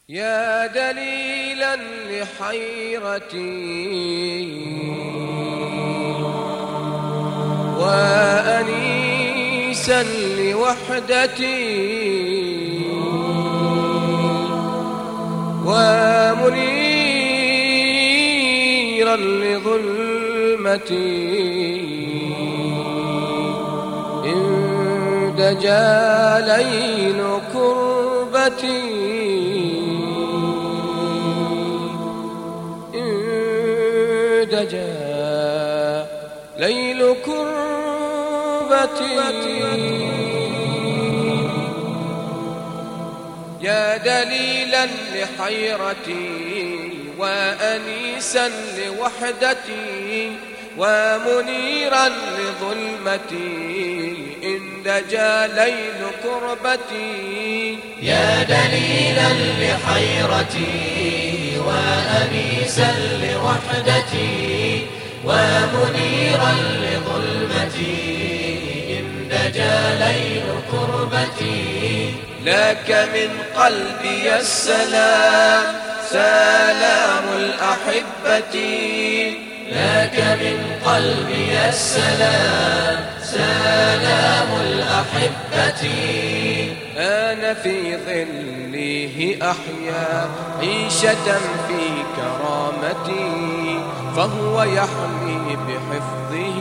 يا دليلا لحيرتي وأنيسا لوحدتي ومنيرا لظلمتي إن دجا ليل كربتي دجا ليل كربتي يا دليلا لحيرتي وأنيسا لوحدتي ومنيرا لظلمتي إن دجا ليل كربتي يا دليلا لحيرتي وأنيسا لوحدتي ومنيرا لظلمتي إن دجا ليل كربتي لك من قلبي السلام سلام الأحبة لك من قلبي السلام سلام الأحبة أنا في ظله أحيا عيشة في كرامتي فهو يحمي بحفظه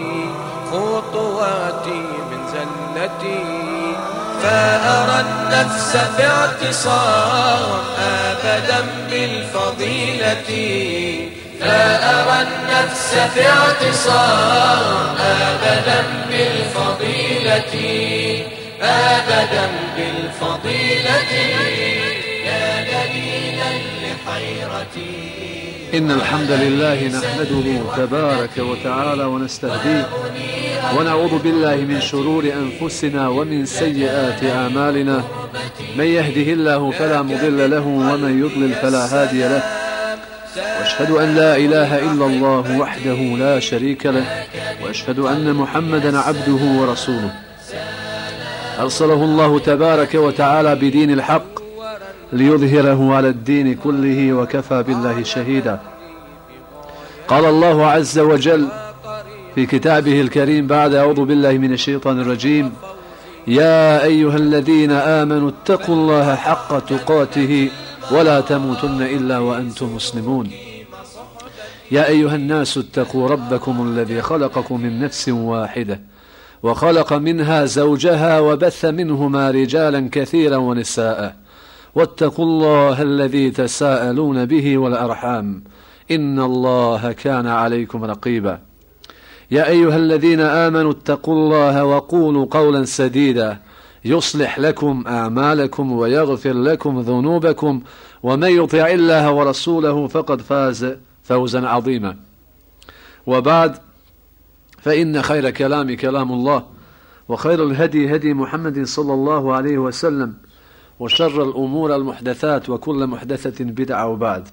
خطواتي من زلتي فأرى النفس في اعتصام أبدا بالفضيلة فأرى النفس في اعتصام أبدا بالفضيلة أبدا بالفضيلة يا دليلا لحيرتي إن الحمد لله نحمده تبارك وتعالى ونستهديه ونعوذ بالله من شرور أنفسنا ومن سيئات أعمالنا من يهده الله فلا مضل له ومن يضلل فلا هادي له وأشهد أن لا إله إلا الله وحده لا شريك له وأشهد أن محمدا عبده ورسوله أرسله الله تبارك وتعالى بدين الحق ليظهره على الدين كله وكفى بالله شهيدا. قال الله عز وجل في كتابه الكريم بعد أعوذ بالله من الشيطان الرجيم يا أيها الذين آمنوا اتقوا الله حق تقاته ولا تموتن إلا وأنتم مسلمون. يا أيها الناس اتقوا ربكم الذي خلقكم من نفس واحدة وخلق منها زوجها وبث منهما رجالا كثيرا ونساء واتقوا الله الذي تساءلون به والأرحام إن الله كان عليكم رقيبا. يا أيها الذين آمنوا اتقوا الله وقولوا قولا سديدا يصلح لكم أعمالكم ويغفر لكم ذنوبكم ومن يطع الله ورسوله فقد فاز فوزا عظيما. وبعد فإن خير كلام كلام الله وخير الهدي هدي محمد صلى الله عليه وسلم وشر الأمور المحدثات وكل محدثة بدعة. وبعد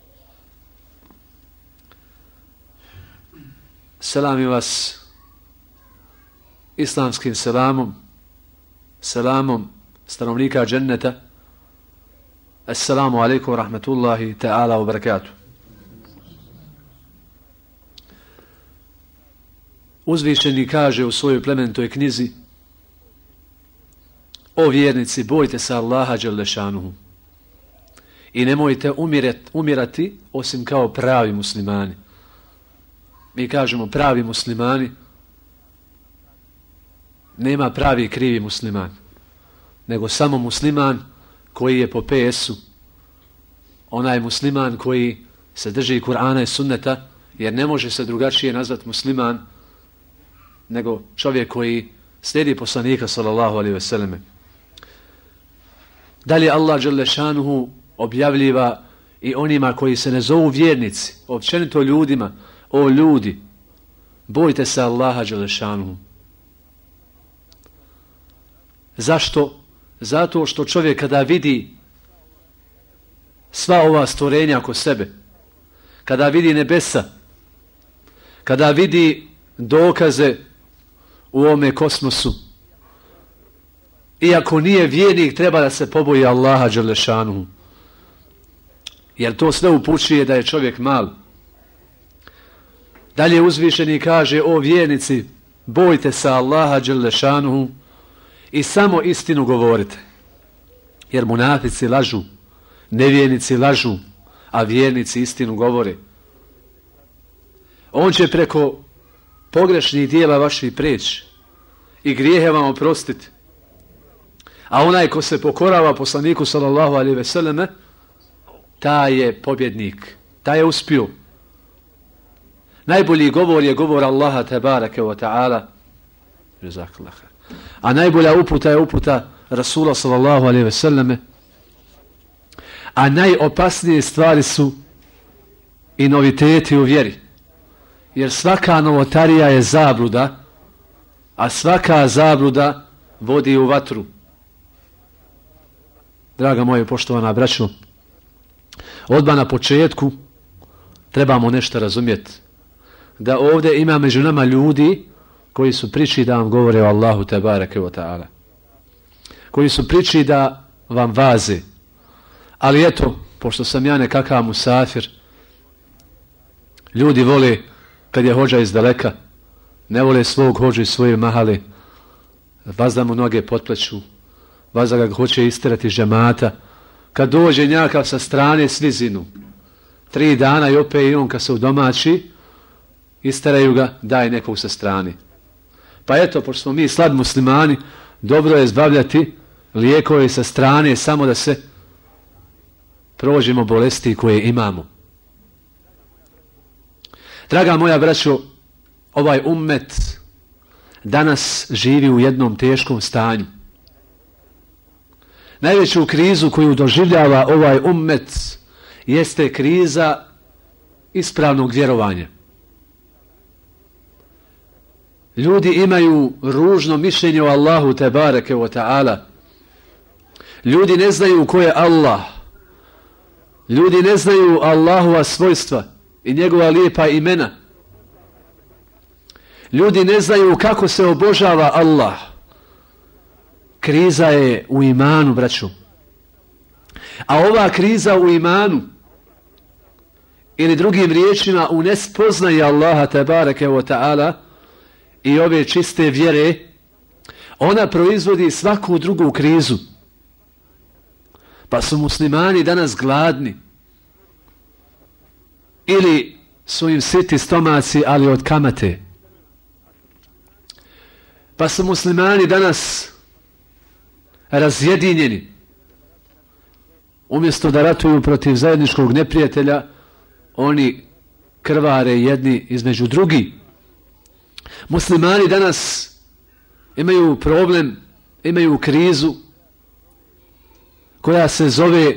selam vas islamskim selamom stanovnika dženneta. Assalamu alaikum wa rahmatullahi ta'ala wa barakatuh. Uzvišeni kaže u svojoj plemenitoj knjizi: o vjernici, bojte se Allaha dželešanuhu i nemojte umirati osim kao pravi muslimani. Mi kažemo pravi muslimani, nema pravi i krivi musliman, nego samo musliman koji je po PS-u, onaj musliman koji se drži Kur'ana i sunneta, jer ne može se drugačije nazvati musliman nego čovjek koji slijedi poslanika sallallahu alejhi ve selleme. Dalje Allah dželle šanuhu objavljiva i onima koji se ne zovu vjernici, općenito ljudima: o ljudi, bojte se Allaha dželle šanuhu. Zašto? Zato što čovjek kada vidi sva ova stvorenja oko sebe, kada vidi nebesa, kada vidi dokaze u ovome kosmosu, iako nije vjernik, treba da se poboji Allaha dželle šanuhu. Jer to sve upućuje da je čovjek mal. Dalje uzvišeni kaže: o vjernici, bojte se Allaha dželle šanuhu i samo istinu govorite. Jer munafici lažu, nevjernici lažu, a vjernici istinu govore. On će preko pogrešnih dijela vaših prijeći i grijehe vam oprostiti. A onaj ko se pokorava poslaniku sallallahu alejhi ve selleme, taj je pobjednik, taj je uspio. Najbolji govor je govor Allaha tebareke ve taala. A najbolja uputa je uputa Rasula sallallahu alejhi ve selleme. A najopasnije stvari su i noviteti u vjeri. Jer svaka novotarija je zabluda, a svaka zabluda vodi u vatru. Draga moja poštovana braćo, odmah na početku trebamo nešto razumjeti. Da ovdje ima među nama ljudi koji su priči da vam govore o Allahu tebareke ve taala. Koji su priči da vam vaze. Ali eto, pošto sam ja nekakav musafir, ljudi vole kad je hođa iz daleka, ne vole svog hođu iz svoje mahale, vazda mu noge potpleću, vazda ga hoće istirati iz džemata. Kad dođe njakav sa strane, svi zinu. 3 dana i opet i on kad se udomači, istaraju ga, daj nekog sa strane. Pa eto, pošto smo mi slab muslimani, dobro je zbavljati lijekove sa strane samo da se prođemo bolesti koje imamo. Draga moja braćo, ovaj ummet danas živi u jednom teškom stanju. Najveću krizu koju doživljava ovaj ummet jeste kriza ispravnog vjerovanja. Ljudi imaju ružno mišljenje o Allahu tebareke ve taala. Ljudi ne znaju ko je Allah. Ljudi ne znaju Allahova svojstva i njegova lijepa imena. Ljudi ne znaju kako se obožava Allah. Kriza je u imanu, braćo. A ova kriza u imanu, ili drugim riječima u nespoznaji Allaha tebareke ve taala i ove čiste vjere, ona proizvodi svaku drugu krizu. Pa su muslimani danas gladni. Ili su im siti stomaci, ali od kamate. Pa su muslimani danas razjedinjeni. Umjesto da ratuju protiv zajedničkog neprijatelja, oni krvare jedni između drugih. Muslimani danas imaju problem, imaju krizu koja se zove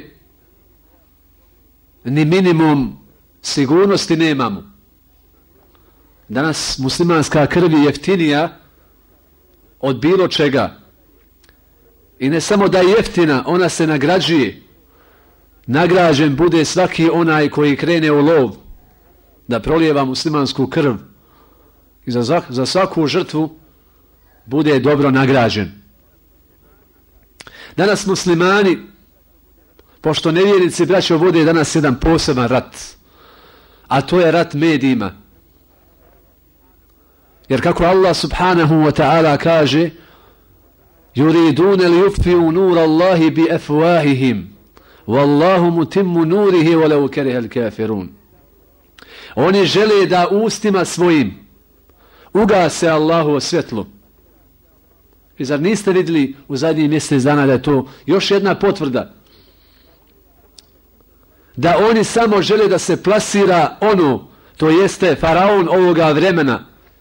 ni minimum sigurnosti nemamo. Danas muslimanska krv je jeftinija od bilo čega. I ne samo da je jeftina, ona se nagrađuje. Nagrađen bude svaki onaj koji krene u lov da prolijeva muslimansku krv. I za svaku žrtvu bude dobro nagrađen. Danas muslimani, pošto nevjernici, braćo, vode danas jedan poseban rat, a to je rat medijima. Jer kako Allah subhanahu wa ta'ala kaže: yuridune li yutfi'u nur Allahi bi afwahihim wallahu mutimmu nurihi walau kariha al-kafirun. Oni žele da ustima svojim ugase Allahovo svjetlo. I zar niste vidjeli u zadnjih mjesec dana da je to još jedna potvrda? Da oni samo žele da se plasira ono, to jeste faraon ovoga vremena.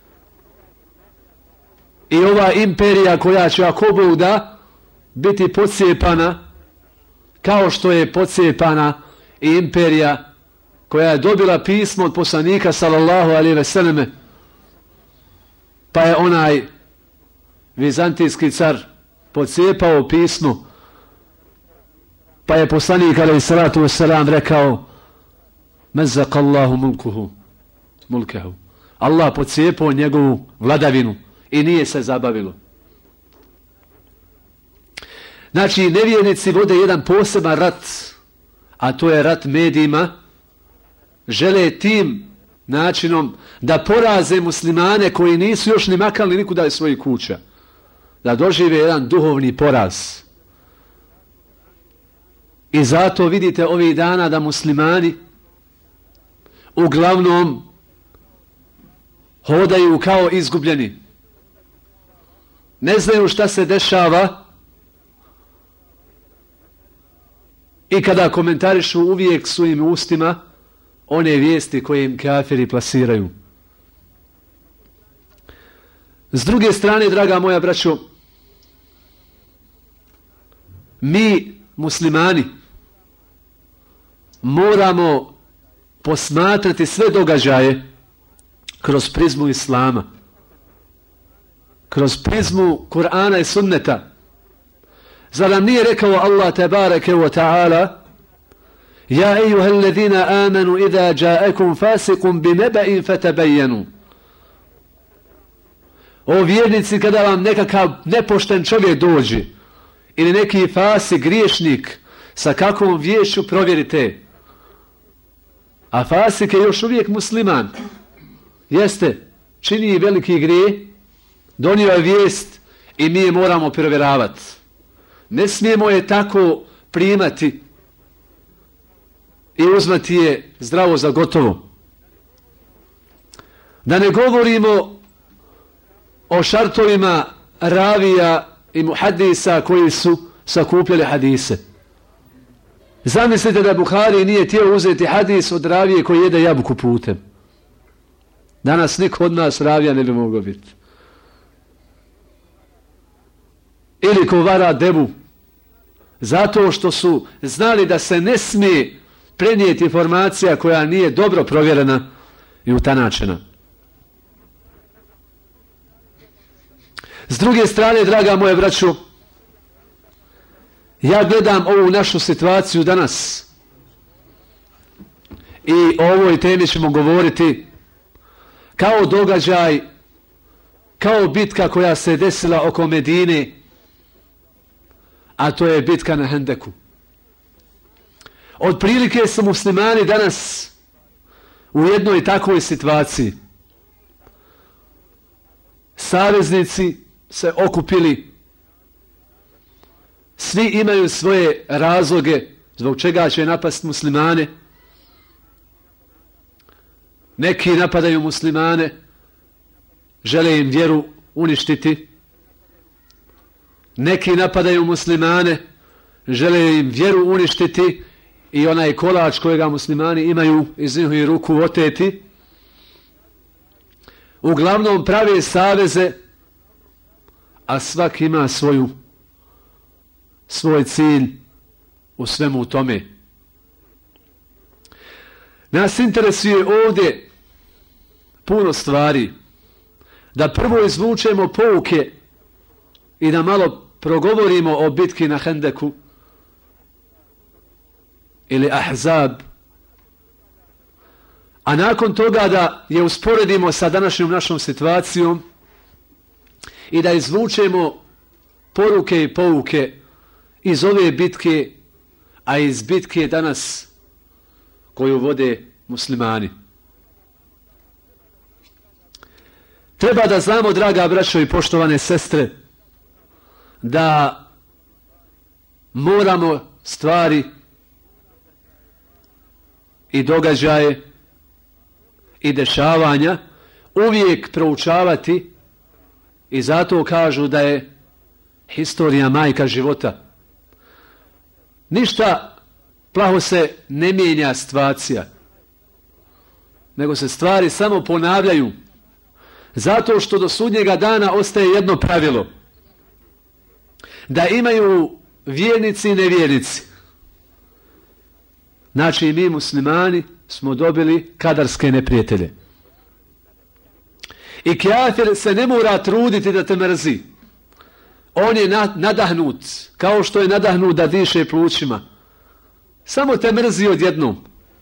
I ova imperija koja će, ako Bog da, biti pocijepana kao što je pocijepana i imperija koja je dobila pismo od poslanika sallallahu alejhi ve selleme, pa je onaj vizantijski car pocijepao pismo, pa je poslanik alejhi salatu vesselam rekao: mazzaqallahu mulkahu. Allah pocijepao njegovu vladavinu i nije se zabavilo. Znači, nevjernici vode jedan poseban rat, a to je rat medijima, žele tim načinom da poraze muslimane koji nisu još ni makali nikuda iz svojih kuća, da dožive jedan duhovni poraz. I zato vidite ovih dana da muslimani uglavnom hodaju kao izgubljeni. Ne znaju šta se dešava i kada komentarišu uvijek svojim ustima one vijesti koje im kafiri plasiraju. S druge strane, draga moja braćo, mi muslimani moramo posmatrati sve događaje kroz prizmu islama, kroz prizmu Kur'ana i sunneta. Zar nam nije rekao Allah tebareke wa ta'ala: Ja ejuhel ladina amanu idha ja'akum fasikum bineba'in fatabayyanu. O vjernici, kada vam nekakav nepošten čovjek dođe ili neki fasik, griješnik, sa kakvom vješću provjerite. A fasik je još uvijek musliman. Jeste, čini veliki grije, donio je vijest i mi je moramo provjeravati. Ne smijemo je tako primati i uzmati je zdravo za gotovo. Da ne govorimo o šartovima ravija i muhadisa koji su sakupljali hadise. Zamislite da Buhari nije htio uzeti hadis od ravije koji jede jabuku putem. Danas niko od nas ravija ne bi mogao biti. Ili ko vara devu, zato što su znali da se ne smije prenijeti informacija koja nije dobro provjerena i utanačena. S druge strane, draga moje braćo, ja gledam ovu našu situaciju danas i o ovoj temi ćemo govoriti kao događaj, kao bitka koja se desila oko Medine, a to je bitka na Hendeku. Otprilike su muslimani danas u jednoj takvoj situaciji. Saveznici se okupili, svi imaju svoje razloge zbog čega će napasti muslimane. Neki napadaju muslimane, žele im vjeru uništiti. Neki napadaju muslimane, žele im vjeru uništiti i onaj kolač kojega muslimani imaju iz njihovih ruku oteti. Uglavnom prave saveze, a svaki ima svoj cilj u svemu tome. Nas interesuje ovdje puno stvari. Da prvo izvučemo pouke i da malo progovorimo o bitki na Hendeku ili Ahzab, a nakon toga da je usporedimo sa današnjom našom situacijom i da izvučemo poruke i pouke iz ove bitke, a iz bitke danas koju vode muslimani. Treba da znamo, draga braćo i poštovane sestre, da moramo stvari i događaje i dešavanja uvijek proučavati i zato kažu da je historija majka života. Ništa plaho se ne mijenja situacija, nego se stvari samo ponavljaju. Zato što do sudnjega dana ostaje jedno pravilo. Da imaju vjernici i nevjernici. Znači mi muslimani smo dobili kadarske neprijatelje. I kafir se ne mora truditi da te mrzi. On je nadahnut, kao što je nadahnut da diše plućima. Samo te mrzi odjednom.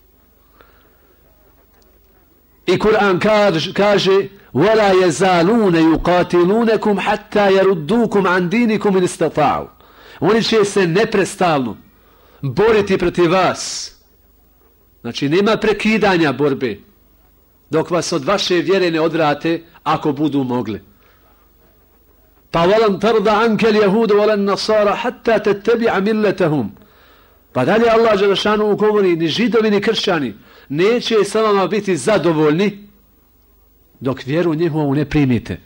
I Kur'an kaže: وَلَا يَزَالُونَ يُقَاتِلُونَكُمْ حَتَّى يَرُدُّوكُمْ عَنْ دِينِكُمْ إِنِ اسْتَطَاعُوا. Oni će se neprestalno boriti protiv vas. Znači, nema prekidanja borbe dok vas od vaše vjere ne odvrate, ako budu mogli. Pa walan tarda anke al-yahudu walan nasara hatta tattabi'a milletahum. Pa dalje Allah dželešanu govori, ni židovi ni kršćani neće sa vama biti zadovoljni dok vjeru njihovu ne primite.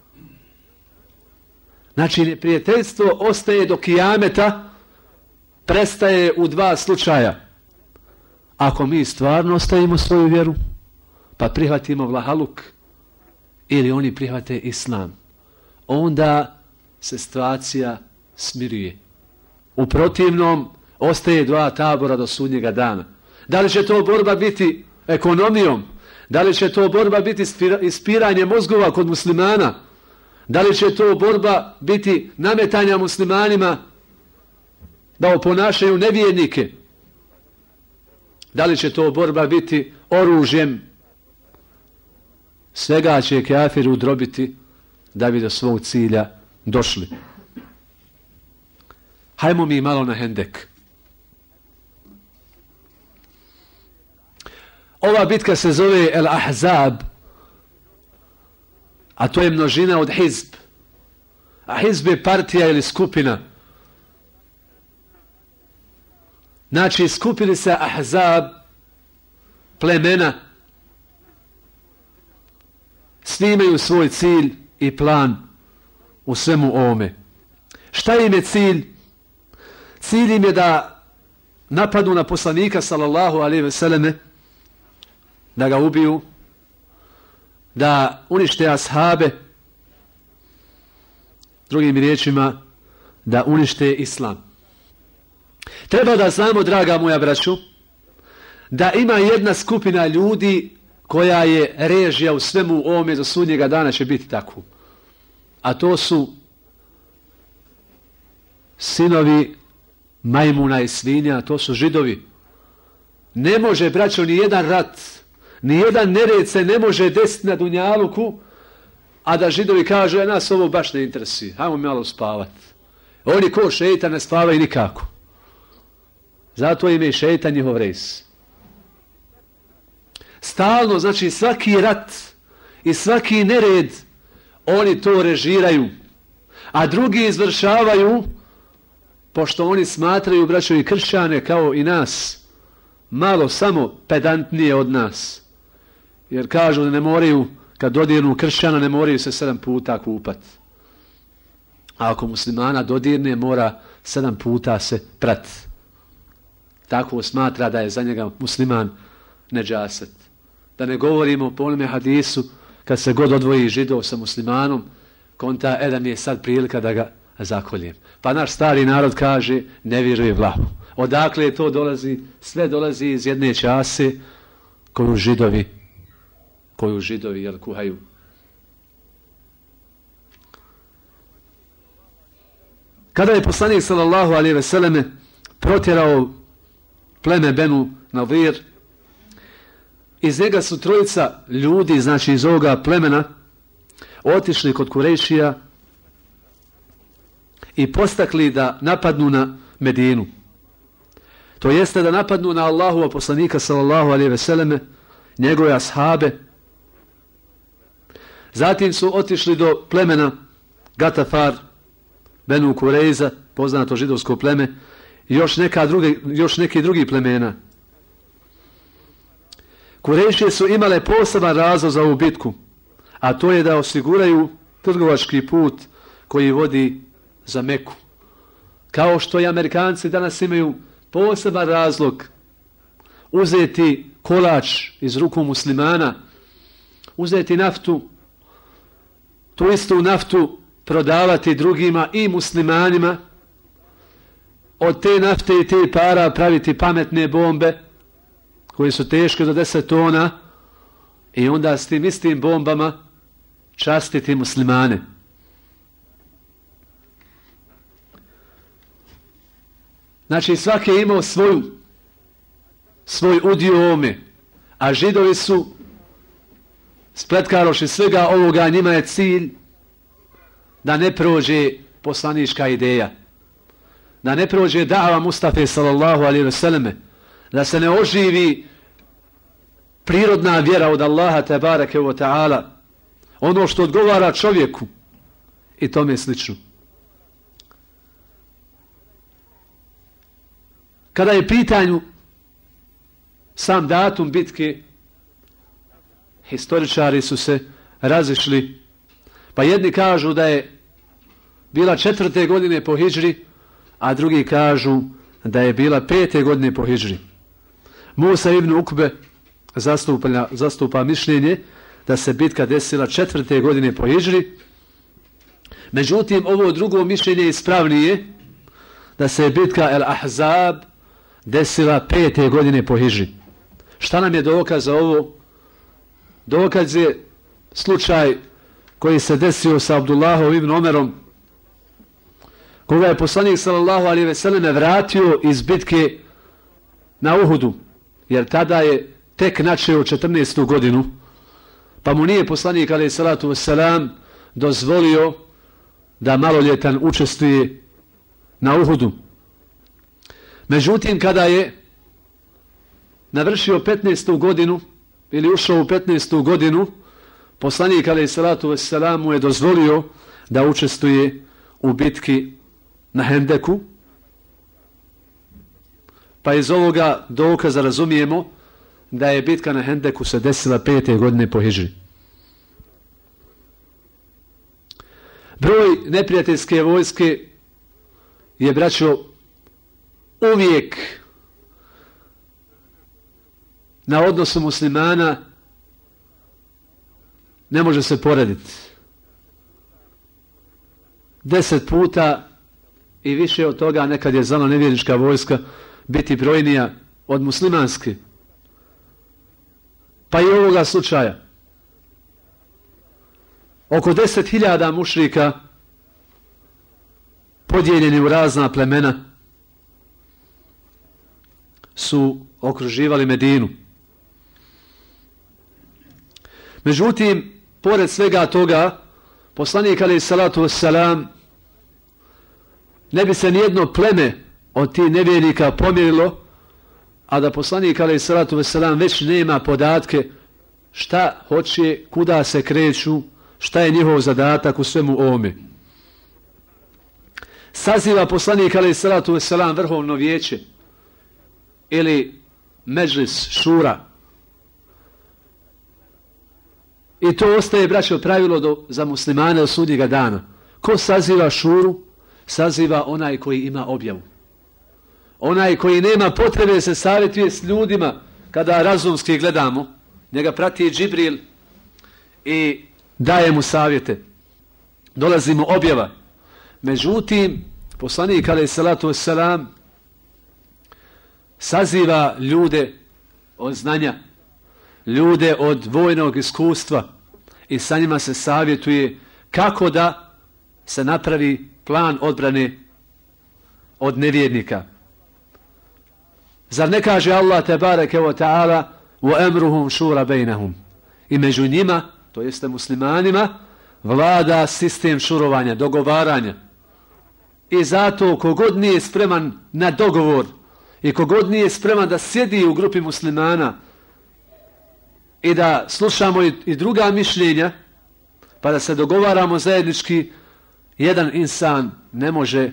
Znači, neprijateljstvo ostaje do kijameta, prestaje u dva slučaja. Ako mi stvarno ostavimo svoju vjeru, pa prihvatimo vlahaluk, ili oni prihvate islam, onda se situacija smiruje. U protivnom, ostaje dva tabora do sudnjega dana. Da li će to borba biti ekonomijom? Da li će to borba biti ispiranje mozgova kod muslimana? Da li će to borba biti nametanja muslimanima da oponašaju nevjernike? Da li će to borba biti oružjem? Svega će kafir udrobiti da bi do svog cilja došli. Hajmo mi malo na hendek. Ova bitka se zove El Ahzab, a to je množina od hizb. A hizb je partija ili skupina. Znači, skupili se Ahzab, plemena, svi imaju svoj cilj i plan u svemu ovome. Šta im je cilj? Cilj im je da napadnu na poslanika sallallahu alejhi ve selleme, da ga ubiju, da unište ashabe, drugim riječima, da unište islam. Treba da znamo, draga moja braćo, da ima jedna skupina ljudi koja je režija u svemu ovome, do sudnjega dana će biti tako. A to su sinovi majmuna i svinja, to su židovi. Ne može, braćo, ni jedan rat, ni jedan nered se ne može desiti na dunjaluku, a da židovi kažu, nas ovo baš ne interesuje, hajmo malo spavati. Oni ko šeitan ne spavaju nikako. Zato im je šeitan njihov rejs. Stalno, znači svaki rat i svaki nered, oni to režiraju, a drugi izvršavaju, pošto oni smatraju, braćo i kršćane, kao i nas, malo samo pedantnije od nas. Jer kažu da ne moraju, kad dodirnu kršćana, ne moraju se 7 puta kupati. A ako muslimana dodirne, mora 7 puta se prati. Tako smatra da je za njega musliman nedžaset. Da ne govorimo po onome hadisu, kad se god odvoji židov sa muslimanom, konta, da mi je sad prilika da ga zakoljem. Pa naš stari narod kaže, ne vjeruje vlahu. Odakle to dolazi? Sve dolazi iz jedne čase koju židovi jel, kuhaju. Kada je poslanik sallallahu alejhi ve selleme protjerao pleme Benu Nadir, iz njega su trojica ljudi, znači iz ovoga plemena, otišli kod Kurejšija i postakli da napadnu na Medinu. To jeste da napadnu na Allahova poslanika sallallahu alejhi ve selleme, njegove ashabe. Zatim su otišli do plemena Gatafar, Benu Kurejza, poznato židovsko pleme, i još neki drugi plemena. Kurejšije su imale poseban razlog za ovu bitku, a to je da osiguraju trgovački put koji vodi za Meku. Kao što i Amerikanci danas imaju poseban razlog uzeti kolač iz ruku muslimana, uzeti naftu, tu istu naftu prodavati drugima i muslimanima, od te nafte i te para praviti pametne bombe koje su teške do 10 tona i onda s tim istim bombama častiti muslimane. Znači svaki je imao svoj udio u ovome, a židovi su spletkaroši svega ovoga, njima je cilj da ne prođe poslanička ideja. da ne prođe da'va Mustafa sallallahu alejhi ve selleme, da se ne oživi prirodna vjera od Allaha tebareke ve taala, ono što odgovara čovjeku i tome slično. Kada je pitanju sam datum bitke, historičari su se razišli, pa jedni kažu da je bila 4. godine po hidžri, a drugi kažu da je bila 5. godine po hidžri. Musa ibn Ukbe zastupa mišljenje da se bitka desila 4. godine po hidžri. Međutim, ovo drugo mišljenje je ispravnije, da se bitka El Ahzab desila 5. godine po hidžri. Šta nam je dokaz za ovo? Dokaz je slučaj koji se desio sa Abdullahom ibn Omerom, koga je poslanik sallallahu alejhi ve selleme vratio iz bitke na Uhudu, jer tada je tek načeo 14. godinu, pa mu nije poslanik alejhi salatu vesselam dozvolio da maloljetan učestvuje na Uhudu. Međutim, kada je navršio 15. godinu ili ušao u 15. godinu, poslanik alejhi salatu vesselam mu je dozvolio da učestvuje u bitki na Hendeku. Pa iz ovoga dokaza razumijemo da je bitka na Hendeku se desila 5. godine po hidžri. Broj neprijateljske vojske je, braćo, uvijek na odnosu muslimana ne može se porediti. 10 puta i više od toga nekad je znala nevjernička vojska biti brojnija od muslimanske. Pa i ovoga slučaja. Oko 10.000 mušrika podijeljeni u razna plemena su okruživali Medinu. Međutim, pored svega toga, poslanik alejhi salatu vesselam ne bi se nijedno pleme od tih nevjernika pomjerilo, a da poslanik alejhi salatu vesselam već nema podatke šta hoće, kuda se kreću, šta je njihov zadatak u svemu ovome. Saziva poslanik alejhi salatu vesselam vrhovno vijeće ili medžlis, šura. I to ostaje, braćo, pravilo za muslimane od sudnjega dana. Ko saziva šuru? Saziva onaj koji ima objavu. Onaj koji nema potrebe se savjetuje s ljudima kada razumski gledamo. Njega prati Džibril i daje mu savjete. Dolazi mu objava. Međutim, poslanik alejhi salatu vesselam saziva ljude od znanja, ljude od vojnog iskustva i sa njima se savjetuje kako da se napravi plan odbrane od nevjernika. Zar ne kaže Allah tebareke ve taala wa amruhum shura bainahum? I među njima, to jeste muslimanima, vlada sistem šurovanja, dogovaranja. I zato kogod nije spreman na dogovor i kogod nije spreman da sjedi u grupi muslimana i da slušamo i druga mišljenja, pa da se dogovaramo zajednički, jedan insan ne može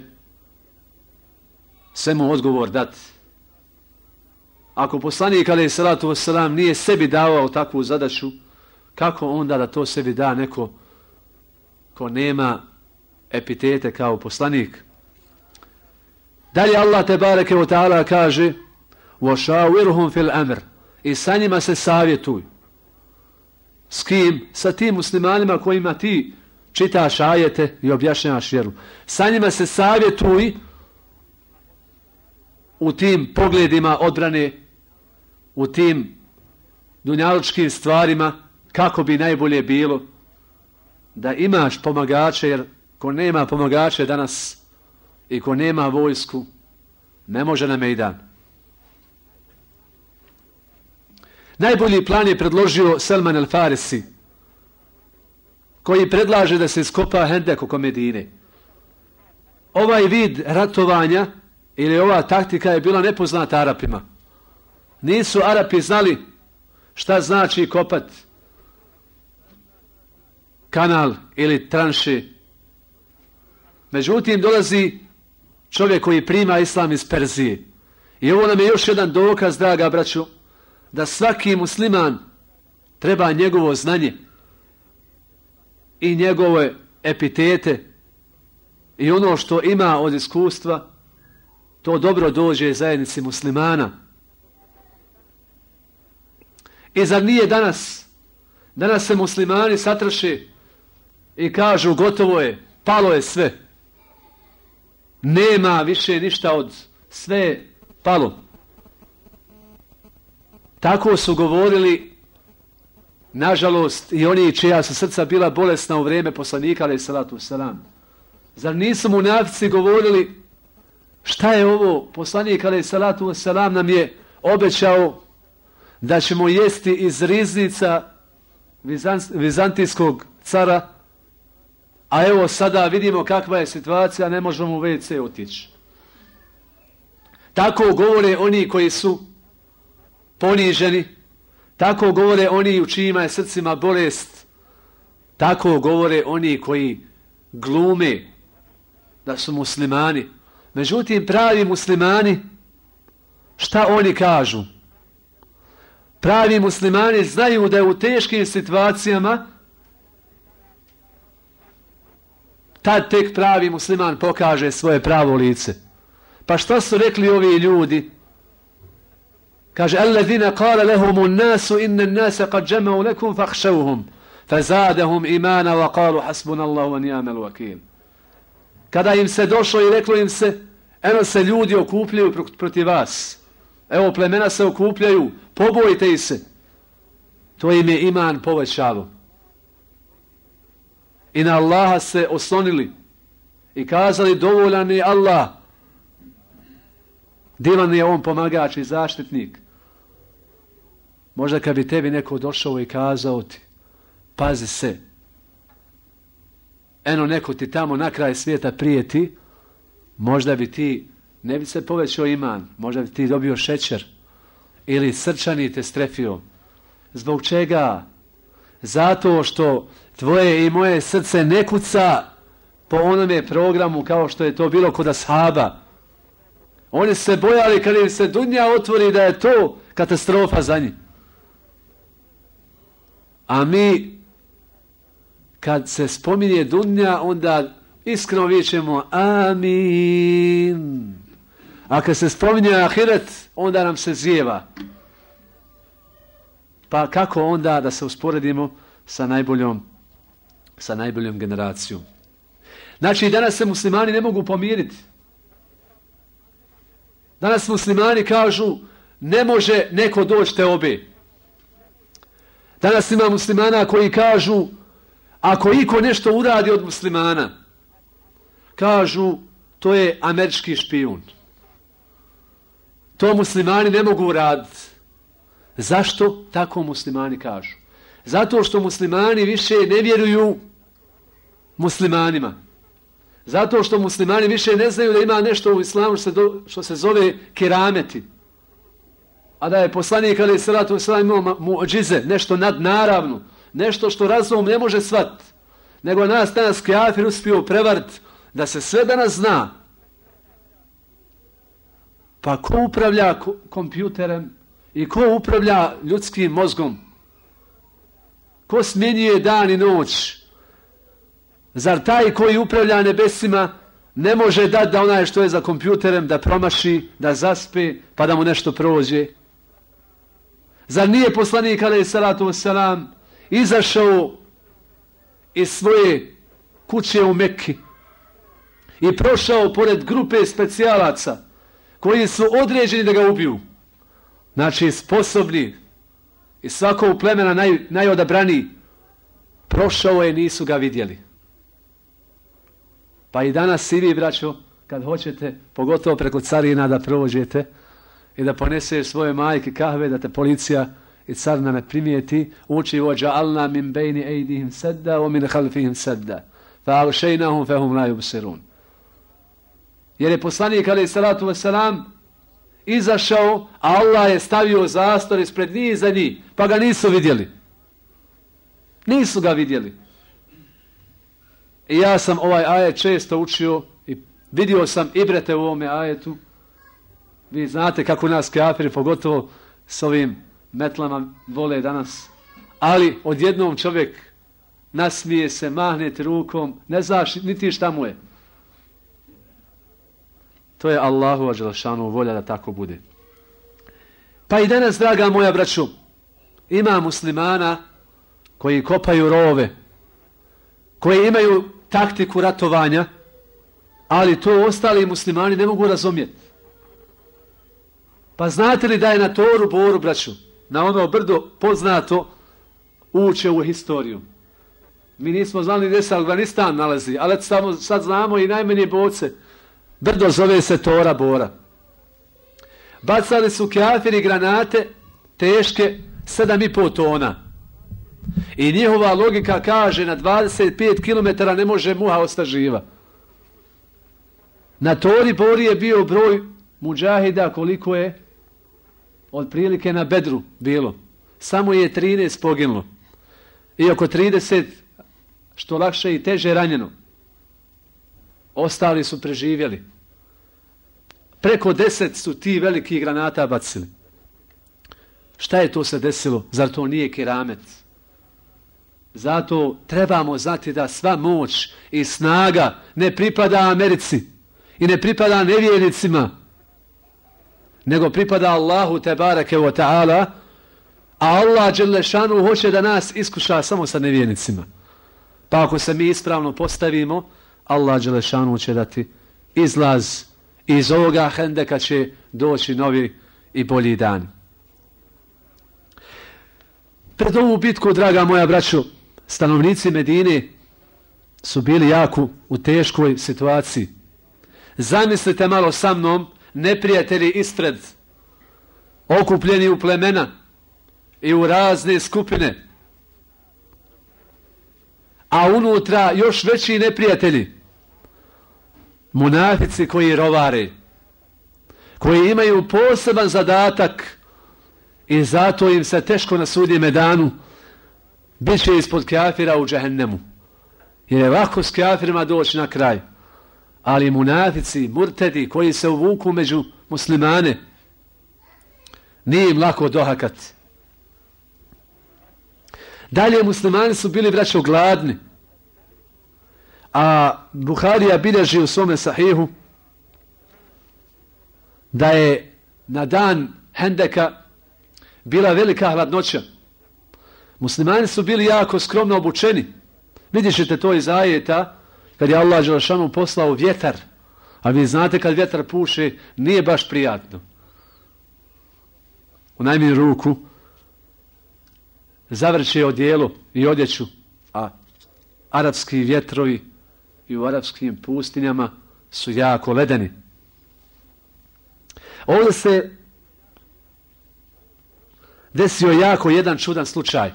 svemu odgovor dati. Ako poslanik alejhi salatu vesselam nije sebi davao takvu zadaću, kako onda da to sebi da neko ko nema epitete kao poslanik? Dalje Allah tebareke ve taala kaže: "Wa fil amr", i sa njima se savjetuj. S kim? Sa tim muslimanima kojima ti čitaš ajete i objašnjavaš vjeru. Sa njima se savjetuj u tim pogledima odbrane, u tim dunjalučkim stvarima, kako bi najbolje bilo da imaš pomagače, jer ko nema pomagače danas i ko nema vojsku, ne može na mejdan. Najbolji plan je predložio Selman el-Farisi, koji predlaže da se iskopa Hendek oko Medine. Ovaj vid ratovanja ili ova taktika je bila nepoznata Arapima. Nisu Arapi znali šta znači kopat kanal ili tranše. Međutim, dolazi čovjek koji prima islam iz Perzije. I ovo nam je još jedan dokaz, draga braćo, da svaki musliman treba njegovo znanje i njegove epitete i ono što ima od iskustva, to dobro dođe zajednici muslimana. I zar nije danas? Danas se muslimani satraše i kažu gotovo je, palo je sve. Nema više ništa od sve palo. Tako su govorili, nažalost, i oni čija su srca bila bolesna u vrijeme poslanika alejhi salatu vesselam. Zar nisu munafici govorili šta je ovo? Poslanik alejhi salatu vesselam nam je obećao da ćemo jesti iz riznica vizantijskog cara, a evo sada vidimo kakva je situacija, ne možemo u WC otići. Tako govore oni koji su poniženi, tako govore oni u čijima je srcima bolest, tako govore oni koji glume da su muslimani. Međutim, pravi muslimani, šta oni kažu? Pravi muslimani znaju da je u teškim situacijama tad tek pravi musliman pokaže svoje pravo lice. Pa šta su rekli ovi ljudi? Kaže, alladhina qala lahumu an-nasu inna an-nasa qad jama'u lakum fakhshawhum fazadahum imana wa qalu hasbunallahu wa ni'mal wakeel. Kada im se došlo i reklo im se, eno se ljudi okupljaju protiv vas. Evo plemena se okupljaju, pobojite ih se. To im je iman povećalo. I na Allaha se oslonili i kazali dovoljan je Allah. Divan je on pomagač i zaštitnik. Možda kad bi tebi neko došao i kazao ti, pazi se, eno neko ti tamo na kraj svijeta prijeti, možda bi ti, ne bi se povećao iman, možda bi ti dobio šećer ili srčani te strefio. Zbog čega? Zato što tvoje i moje srce ne kuca po onome programu kao što je to bilo kod ashaba. Oni se bojali kad im se dunja otvori da je to katastrofa za njih. A mi kad se spominje dunja onda iskreno vičemo amin. A kad se spominje ahiret onda nam se zijeva. Pa kako onda da se usporedimo sa najboljom generacijom? Znači danas se muslimani ne mogu pomiriti. Danas muslimani kažu ne može neko doći te obe. Danas ima muslimana koji kažu ako iko nešto uradi od muslimana, kažu to je američki špijun. To muslimani ne mogu uraditi. Zašto tako muslimani kažu? Zato što muslimani više ne vjeruju muslimanima. Zato što muslimani više ne znaju da ima nešto u islamu što se zove kerameti. A da je poslanik alejhi salatu vesselam imao muadžize, nešto nadnaravno, nešto što razum ne može shvatiti. Nego nas danas kafir uspio prevariti da se sve danas zna. Pa ko upravlja kompjuterem i ko upravlja ljudskim mozgom? Ko smjenjuje dan i noć? Zar taj koji upravlja nebesima ne može dati da onaj što je za kompjuterem da promaši, da zaspe, pa da mu nešto prođe? Zar nije poslanik alejhi salatu vesselam izašao iz svoje kuće u Mekki i prošao pored grupe specijalaca koji su određeni da ga ubiju? Znači sposobni i svakog plemena najodabraniji. Prošao je, nisu ga vidjeli. Pa i danas i vi, braćo, kad hoćete, pogotovo preko carina da prođete i da poneseš svoje majke kahve, da te policija i carina ne primijeti, uči وَجَعَلْنَا مِنْ بَيْنِ أَيْدِهِمْ سَدَّا وَمِنْ خَلْفِهِمْ سَدَّا فَأَغْشَيْنَاهُمْ فَهُمْ لَا يُبْصِرُونَ. Jer je poslanik alejhi salatu vesselam izašao, a Allah je stavio zastor ispred njih i za njih, pa ga nisu vidjeli. Nisu ga vidjeli. I ja sam ovaj ajet često učio i vidio sam ibrete u ovome ajetu. Vi znate kako nas kafiri, pogotovo s ovim metlama, vole danas. Ali odjednom čovjek nasmije se, mahnete rukom, ne znaš niti šta mu je. To je Allahova dželešanu volja da tako bude. Pa i danas, draga moja braćo, ima muslimana koji kopaju rove, koji imaju taktiku ratovanja, ali to ostali muslimani ne mogu razumjeti. Pa znate li da je na Toru Boru, braću, na ono brdo poznato, uče u historiju. Mi nismo znali gdje se Afganistan nalazi, ali sad znamo i najmanje boce. Brdo zove se Tora Bora. Bacali su kafiri granate teške 7,5 tona. I njihova logika kaže na 25 km ne može muha ostati živa. Na Tori Bori je bio broj muđahida koliko je otprilike na Bedru bilo. Samo je 13 poginulo. I oko 30 što lakše i teže ranjeno. Ostali su preživjeli. Preko 10 su ti veliki granata bacili. Šta je to se desilo? Zar to nije keramet? Zato trebamo znati da sva moć i snaga ne pripada Americi i ne pripada nevjernicima, nego pripada Allahu tebareke wa ta'ala, a Allah dželešanu hoće da nas iskuša samo sa nevjernicima. Pa ako se mi ispravno postavimo, Allah dželešanu će dati izlaz. Iz ovoga hendeka će doći novi i bolji dan. Pred ovu bitku, draga moja braćo, stanovnici Medine su bili jako u teškoj situaciji. Zamislite malo sa mnom, neprijatelji ispred, okupljeni u plemena i u razne skupine, a unutra još veći neprijatelji, munafici koji rovare, koji imaju poseban zadatak i zato im se teško na sudnjem danu bit će ispod kafira u džehennemu. Jer je lako s kafirima doći na kraj. Ali munafici, murtedi koji se uvuku među muslimane, nije im lako dohakati. Dalje muslimani su bili, braćo, gladni. A Buharija bilježi u svome sahihu da je na dan Hendeka bila velika hladnoća. Muslimani su bili jako skromno obučeni. Vidjet ćete to iz ajeta kad je Allah dželešanu poslao vjetar. A vi znate kad vjetar puše nije baš prijatno. U najmanju ruku zavrće odijelo i odjeću, a arapski vjetrovi i u arapskim pustinjama su jako ledeni. Ovdje se desio jako jedan čudan slučaj.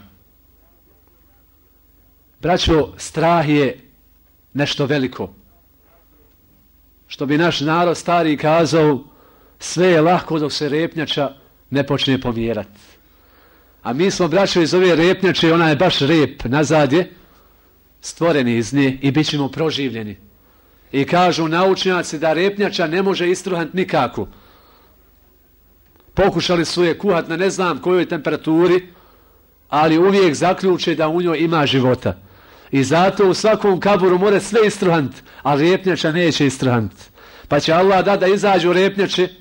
Braćo, strah je nešto veliko. Što bi naš narod stari kazao, sve je lahko dok se repnjača ne počne pomjerati. A mi smo, braćo, iz ove repnjače, ona je baš rep, nazad je, stvoreni iz nje i bit ćemo proživljeni. I kažu naučnjaci da repnjača ne može istruhati nikako. Pokušali su je kuhat na ne znam kojoj temperaturi, ali uvijek zaključe da u njoj ima života. I zato u svakom kaburu mora sve istruhant, a repnjača neće istruhant. Pa će Allah da izađu repnjače,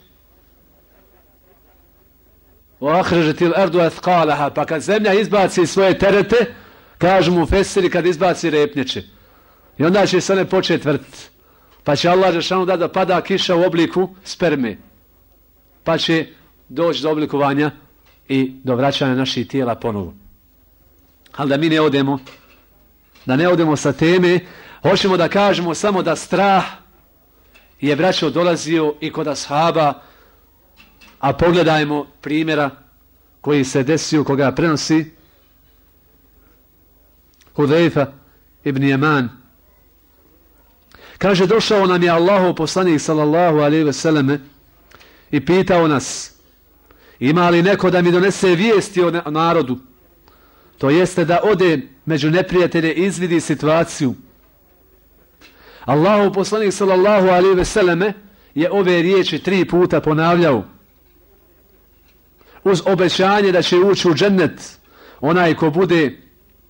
pa kad zemlja izbaci svoje terete, kažu mu fesiri kad izbaci repnjače. I onda će se one početi vrtiti. Pa će Allah dželešanu da pada kiša u obliku sperme. Pa će doći do oblikovanja i do vraćanja naših tijela ponovo. Ali da mi ne odemo sa teme, hoćemo da kažemo samo da strah je, braćo, dolazio i kod ashaba, a pogledajmo primjera koji se desio, koga prenosi Hudejfa ibn Yaman. Kaže, došao nam je Allahov poslanik sallallahu alejhi ve selleme i pitao nas, ima li neko da mi donese vijesti o narodu? To jeste da ode među neprijatelje i izvidi situaciju. Allahov poslanik sallallahu alejhi ve selleme je ove riječi 3 puta ponavljao. Uz obećanje da će ući u džennet onaj ko bude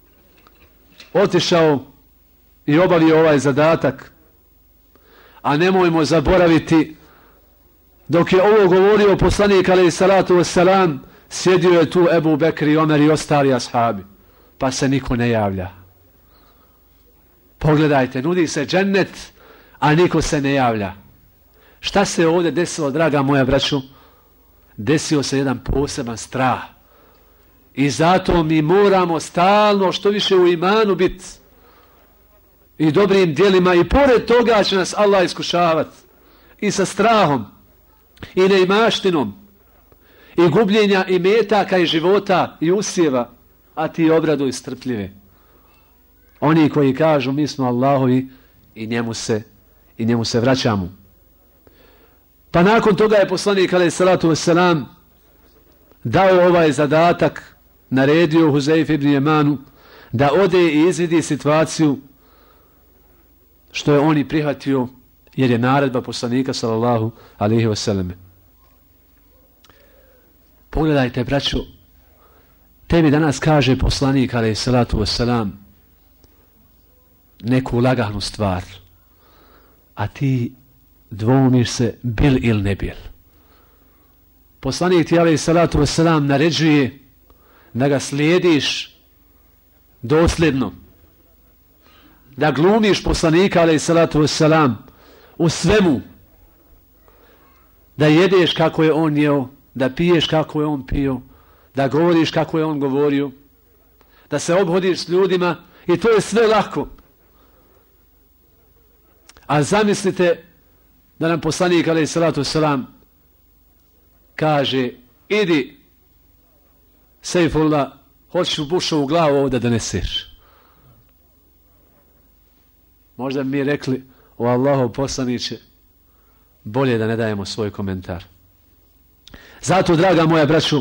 otišao i obavio ovaj zadatak. A nemojmo zaboraviti, dok je ovo govorio poslanik alejhi salatu vesselam, sjedio je tu Ebu Bekr i Omer i ostali ashabi, pa se niko ne javlja. Pogledajte, nudi se džennet, a niko se ne javlja. Šta se ovdje desilo, draga moja braćo? Desio se jedan poseban strah. I zato mi moramo stalno što više u imanu biti i dobrim djelima, i pored toga će nas Allah iskušavati i sa strahom i neimaštinom i gubljenja i metaka i života i usjeva, a ti obraduj strpljive. Oni koji kažu mi smo Allahovi i njemu se vraćamo. Pa nakon toga je poslanik alejhi salatu vesselam dao ovaj zadatak, naredio Huzeyf ibn Jemanu da ode i izvidi situaciju, što je on i prihvatio, jer je naredba poslanika sallallahu alejhi ve selleme. Pogledajte, braćo, tebi danas kaže poslanik alejhi salatu vesselam neku laganu stvar, a ti dvoumiš se bil ili ne bil. Poslanik ti alejhi salatu vesselam naređuje da ga slijediš dosljedno, da glumiš poslanika alejhi salatu vesselam u svemu, da jedeš kako je on jeo, da piješ kako je on pio, da govoriš kako je on govorio, da se obhodiš s ljudima, i to je sve lako. A zamislite da nam poslanik alejhi salatu vesselam kaže, idi Sejfullah, hoćeš Bušovu glavu ovdje da neseš. Možda bi mi rekli, o Allahov poslaniće, bolje da ne dajemo svoj komentar. Zato, draga moja braćo,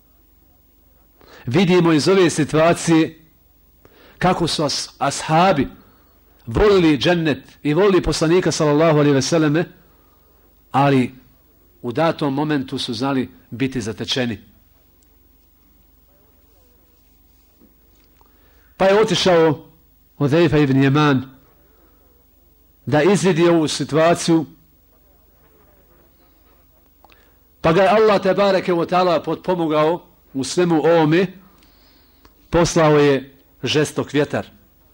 vidimo iz ove situacije kako su ashabi volili džennet i volili poslanika sallallahu alejhi ve selleme, ali u datom momentu su znali biti zatečeni. Pa je otišao Huzeyfa ibn Jeman da izvidi ovu situaciju, pa ga je Allah tebareke ve taala potpomogao u svemu ovome, poslao je žestok vjetar.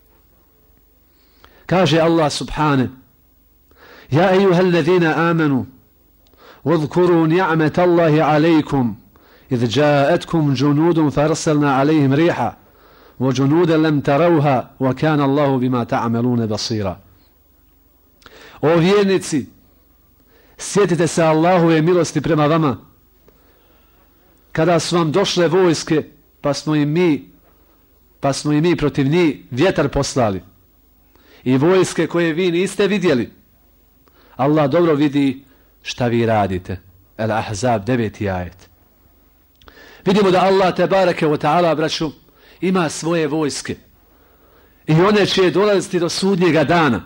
Kaže Allah subhane, ja ejuhallazina amanu wadhkuru ni'mata Allahi alejkum idh ja'atkum junudun farsalna alejhim riha wa junudan lam tarawha wa kana Allahu bima ta'maluna basira. O vjernici, sjetite se Allahove milosti prema vama, kada su vam došle vojske, pa smo i mi protiv njih vjetar poslali. I vojske koje vi niste vidjeli. Allah dobro vidi šta vi radite. El-Ahzab 9. ajet. Vidimo da Allah tebareke ve taala, braću, ima svoje vojske. I one će dolaziti do sudnjega dana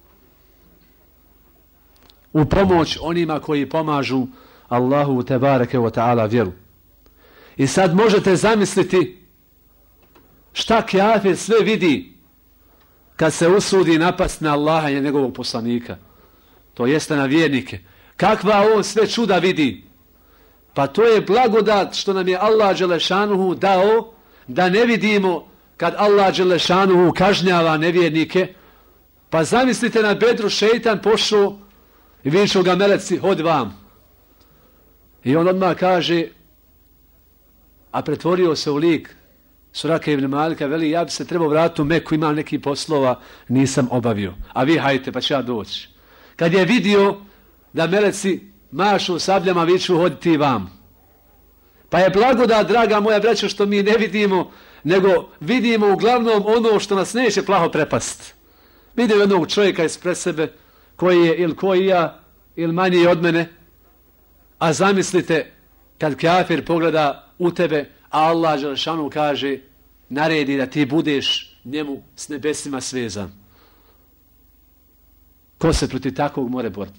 u pomoć onima koji pomažu Allahu tebareke ve taala vjeru. I sad možete zamisliti šta kafir sve vidi kad se usudi napast na Allaha i njegovog poslanika, to jeste na vjernike. Kakva on sve čuda vidi? Pa to je blagodat što nam je Allah dželešanuhu dao, da ne vidimo kad Allah dželešanuhu kažnjava nevjernike. Pa zamislite, na Bedru šeitan pošao i viču ga meleci, hod vam. I on odmah kaže, a pretvorio se u lik Surake ibn Malika, veli, ja bi se trebao vratiti u Meku, imam neki poslova, nisam obavio. A vi hajte, pa će ja doći. Kad je vidio da meleci mašu sabljama, viču, hoditi vam. Pa je blagodat, draga moja braćo, što mi ne vidimo, nego vidimo uglavnom ono što nas neće plaho prepast. Vidio jednog čovjeka ispred sebe, koji je ili koji ja ili manji od mene, a zamislite kad kafir pogleda u tebe, a Allah dželešanu kaže, naredi da ti budeš njemu s nebesima svezan. Ko se protiv takvog more boriti?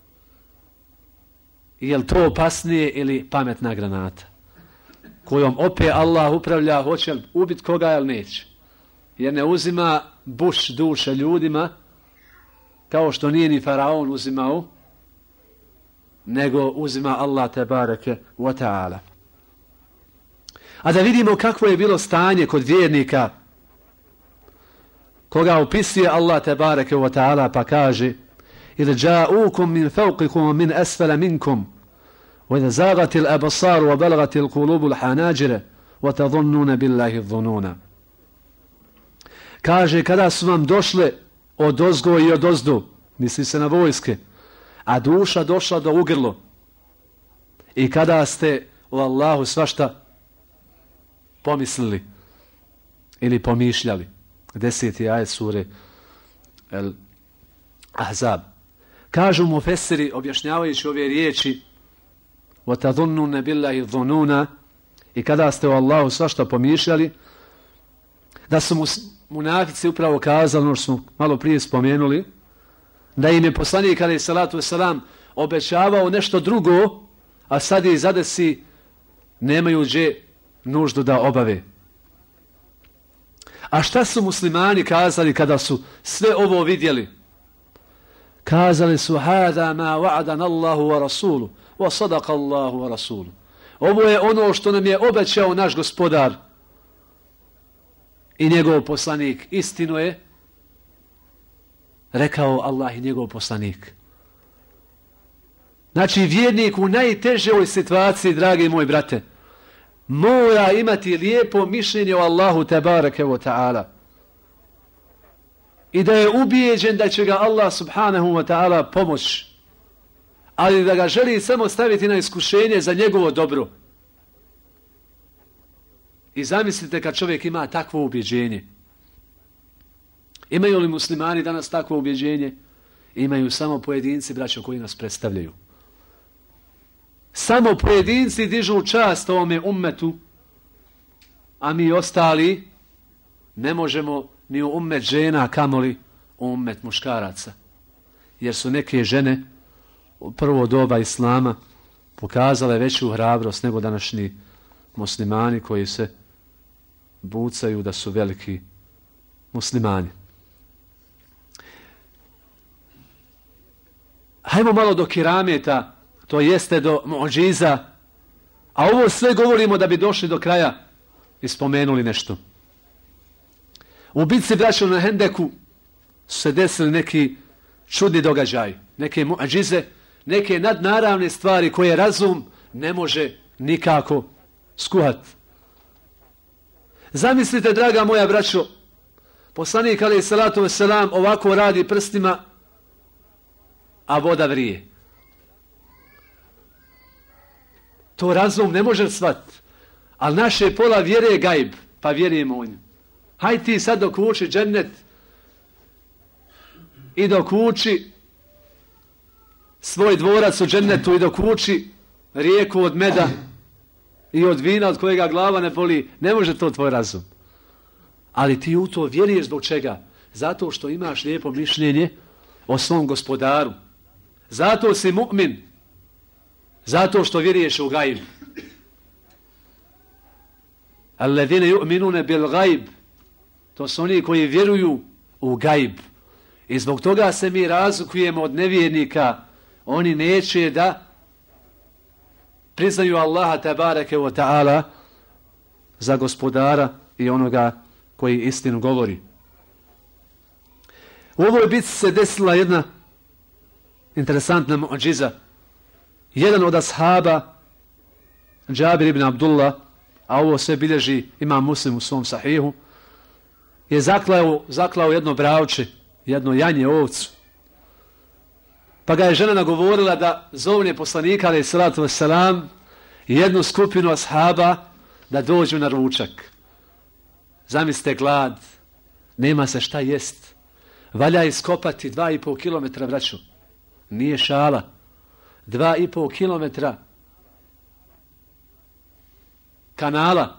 Je li to opasnije ili pametna granata? Kojom opet Allah upravlja, hoće li ubiti koga ili neće. Jer ne uzima buš duše ljudima, kao što nije ni faraon uzimao, nego uzima Allah tebareke wa ta'ala. A da vidimo kakvo je bilo stanje kod vjernika, koga opisuje Allah tebareke wa ta'ala, pa kaže: إذ جاءوكم من فوقكم ومن أسفل منكم وإذا زاغت الأبصار وبلغت القلوب الحناجر وتظنون بالله الظنون. Kaže, kada su vam došle od ozgo i od ozdu, misli se na vojske, a duša došla do ugrlo, i kada ste o Allahu svašta pomislili ili pomišljali. 10. ajet sure El Ahzab. Kažu mufesiri, objašnjavajući ove riječi, وَتَظُنُّنَ بِاللَّهِ الظُّنُونَ, i kada ste o Allahu svašta pomišljali, da su munafici upravo kazali, ono što smo malo prije spomenuli, da im je poslanik alejhi salatu vesselam obećavao nešto drugo, a sad ih zadesi, nemaju gdje nuždu da obave. A šta su muslimani kazali kada su sve ovo vidjeli? Kazali su: hada ma wa'adana Allahu wa rasuluhu wa sadaqa Allahu wa rasuluhu. Ovo je ono što nam je obećao naš gospodar i njegov poslanik. Istinu je rekao Allah i njegov poslanik. Znači, vjernik u najtežoj situaciji, dragi moji brate, mora imati lijepo mišljenje o Allahu tebareke wa ta'ala. I da je ubijeđen da će ga Allah subhanahu wa ta'ala pomoći, ali da ga želi samo staviti na iskušenje za njegovo dobro. I zamislite kad čovjek ima takvo ubjeđenje. Imaju li muslimani danas takvo ubjeđenje? Imaju samo pojedinci, braćo, koji nas predstavljaju. Samo pojedinci dižu čast ovome ummetu, a mi ostali ne možemo ni u ummet žena, kamoli u ummet muškaraca. Jer su neke žene u prvo doba islama pokazale veću hrabrost nego današnji muslimani koji se bucaju da su veliki muslimani. Hajmo malo do kirameta, to jeste do muđiza, a ovo sve govorimo da bi došli do kraja i spomenuli nešto. U bitci braćo na Hendeku su se desili neki čudni događaj, neke muđize, neke nadnaravne stvari koje razum ne može nikako skuhati. Zamislite, draga moja braćo, poslanik alejhi salatu vesselam ovako radi prstima, a voda vrije. To razum ne može shvatiti. Ali naše pola vjere je gajb, pa vjerujemo u nju. Haj ti sad dok uči džennet i dok uči svoj dvorac u džennetu i dok uči rijeku od meda i od vina od kojega glava ne boli, ne može to tvoj razum. Ali ti u to vjeruješ zbog čega? Zato što imaš lijepo mišljenje o svom gospodaru. Zato si mu'min. Zato što vjeruješ u gajb. Alladine yu'minune bil gajb. To su oni koji vjeruju u gajb. I zbog toga se mi razlikujemo od nevjernika. Oni neće da priznaju Allaha tebareke wa ta'ala za gospodara i onoga koji istinu govori. U ovoj bitci se desila jedna interesantna muđiza. Jedan od ashaba, Džabir ibn Abdullah, a ovo sve bilježi Imam Muslim u svom sahihu, je zaklao jedno bravče, jedno janje, ovcu. Pa ga je žena nagovorila da zovne poslanika alejhi salatu vesselam i jednu skupinu ashaba da dođu na ručak. Zamislite glad, nema se šta jest. valja iskopati 2,5 kilometra, braćo. Nije šala. 2,5 kilometra kanala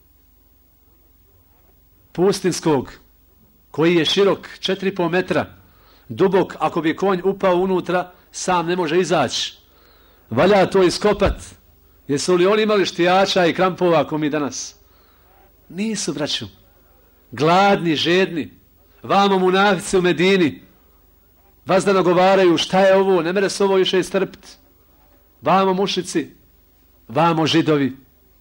pustinskog, koji je širok 4,5 metra, dubok, ako bi konj upao unutra, sam ne može izaći. Valja to iskopat. Jesu li oni imali štijača i krampova ako mi danas? Nisu, braću. Gladni, žedni. Vamo munafici u Medini vas da nagovaraju, šta je ovo, ne mere se ovo više istrpiti. Vamo mušici, vamo židovi.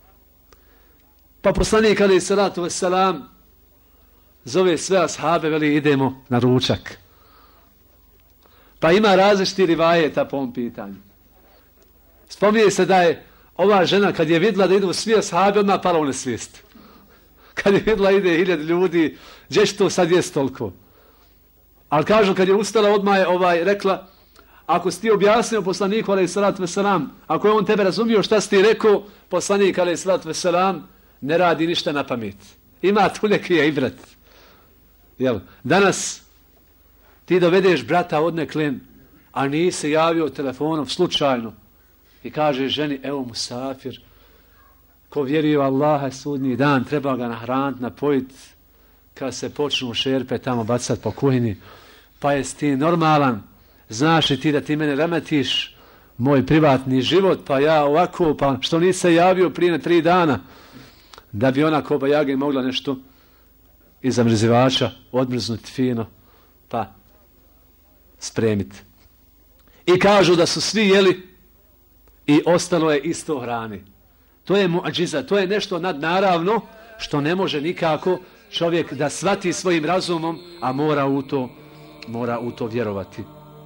Pa poslanik alejhi salatu vesselam zove sve ashabe, veli idemo na ručak. Pa ima različiti rivajeta po ovom pitanju. Spominje se da je ova žena kad je vidjela da idu svi ashabi, odmah pala u nesvijest. Kad je vidjela ide 1000 ljudi, gdje će to sad jest toliko? Ali kažu, kad je ustala, odmah je rekla, ako si ti objasnio poslaniku alejhi salatu vesselam, ako je on tebe razumio šta si ti rekao, poslanik alejhi salatu vesselam ne radi ništa na pamet. Ima tu neki ibret. Jel? Danas ti dovedeš brata odneklen, a nisi javio telefonom slučajno i kažeš ženi, evo musafir, ko vjeruje u Allaha sudnji dan, treba ga nahraniti, napojiti, kad se počnu šerpe tamo bacati po kuhini, pa jesi ti normalan, znaš li ti da ti mene remetiš moj privatni život, pa ja ovako, pa što nisi se javio prije 3 dana, da bi ona koba jage mogla nešto iz zamrzivača odmrznuti fino, pa spremiti. I kažu da su svi jeli i ostalo je isto hrani. To je muadžiza, to je nešto nadnaravno što ne može nikako čovjek da shvati svojim razumom, a mora u to vjerovati.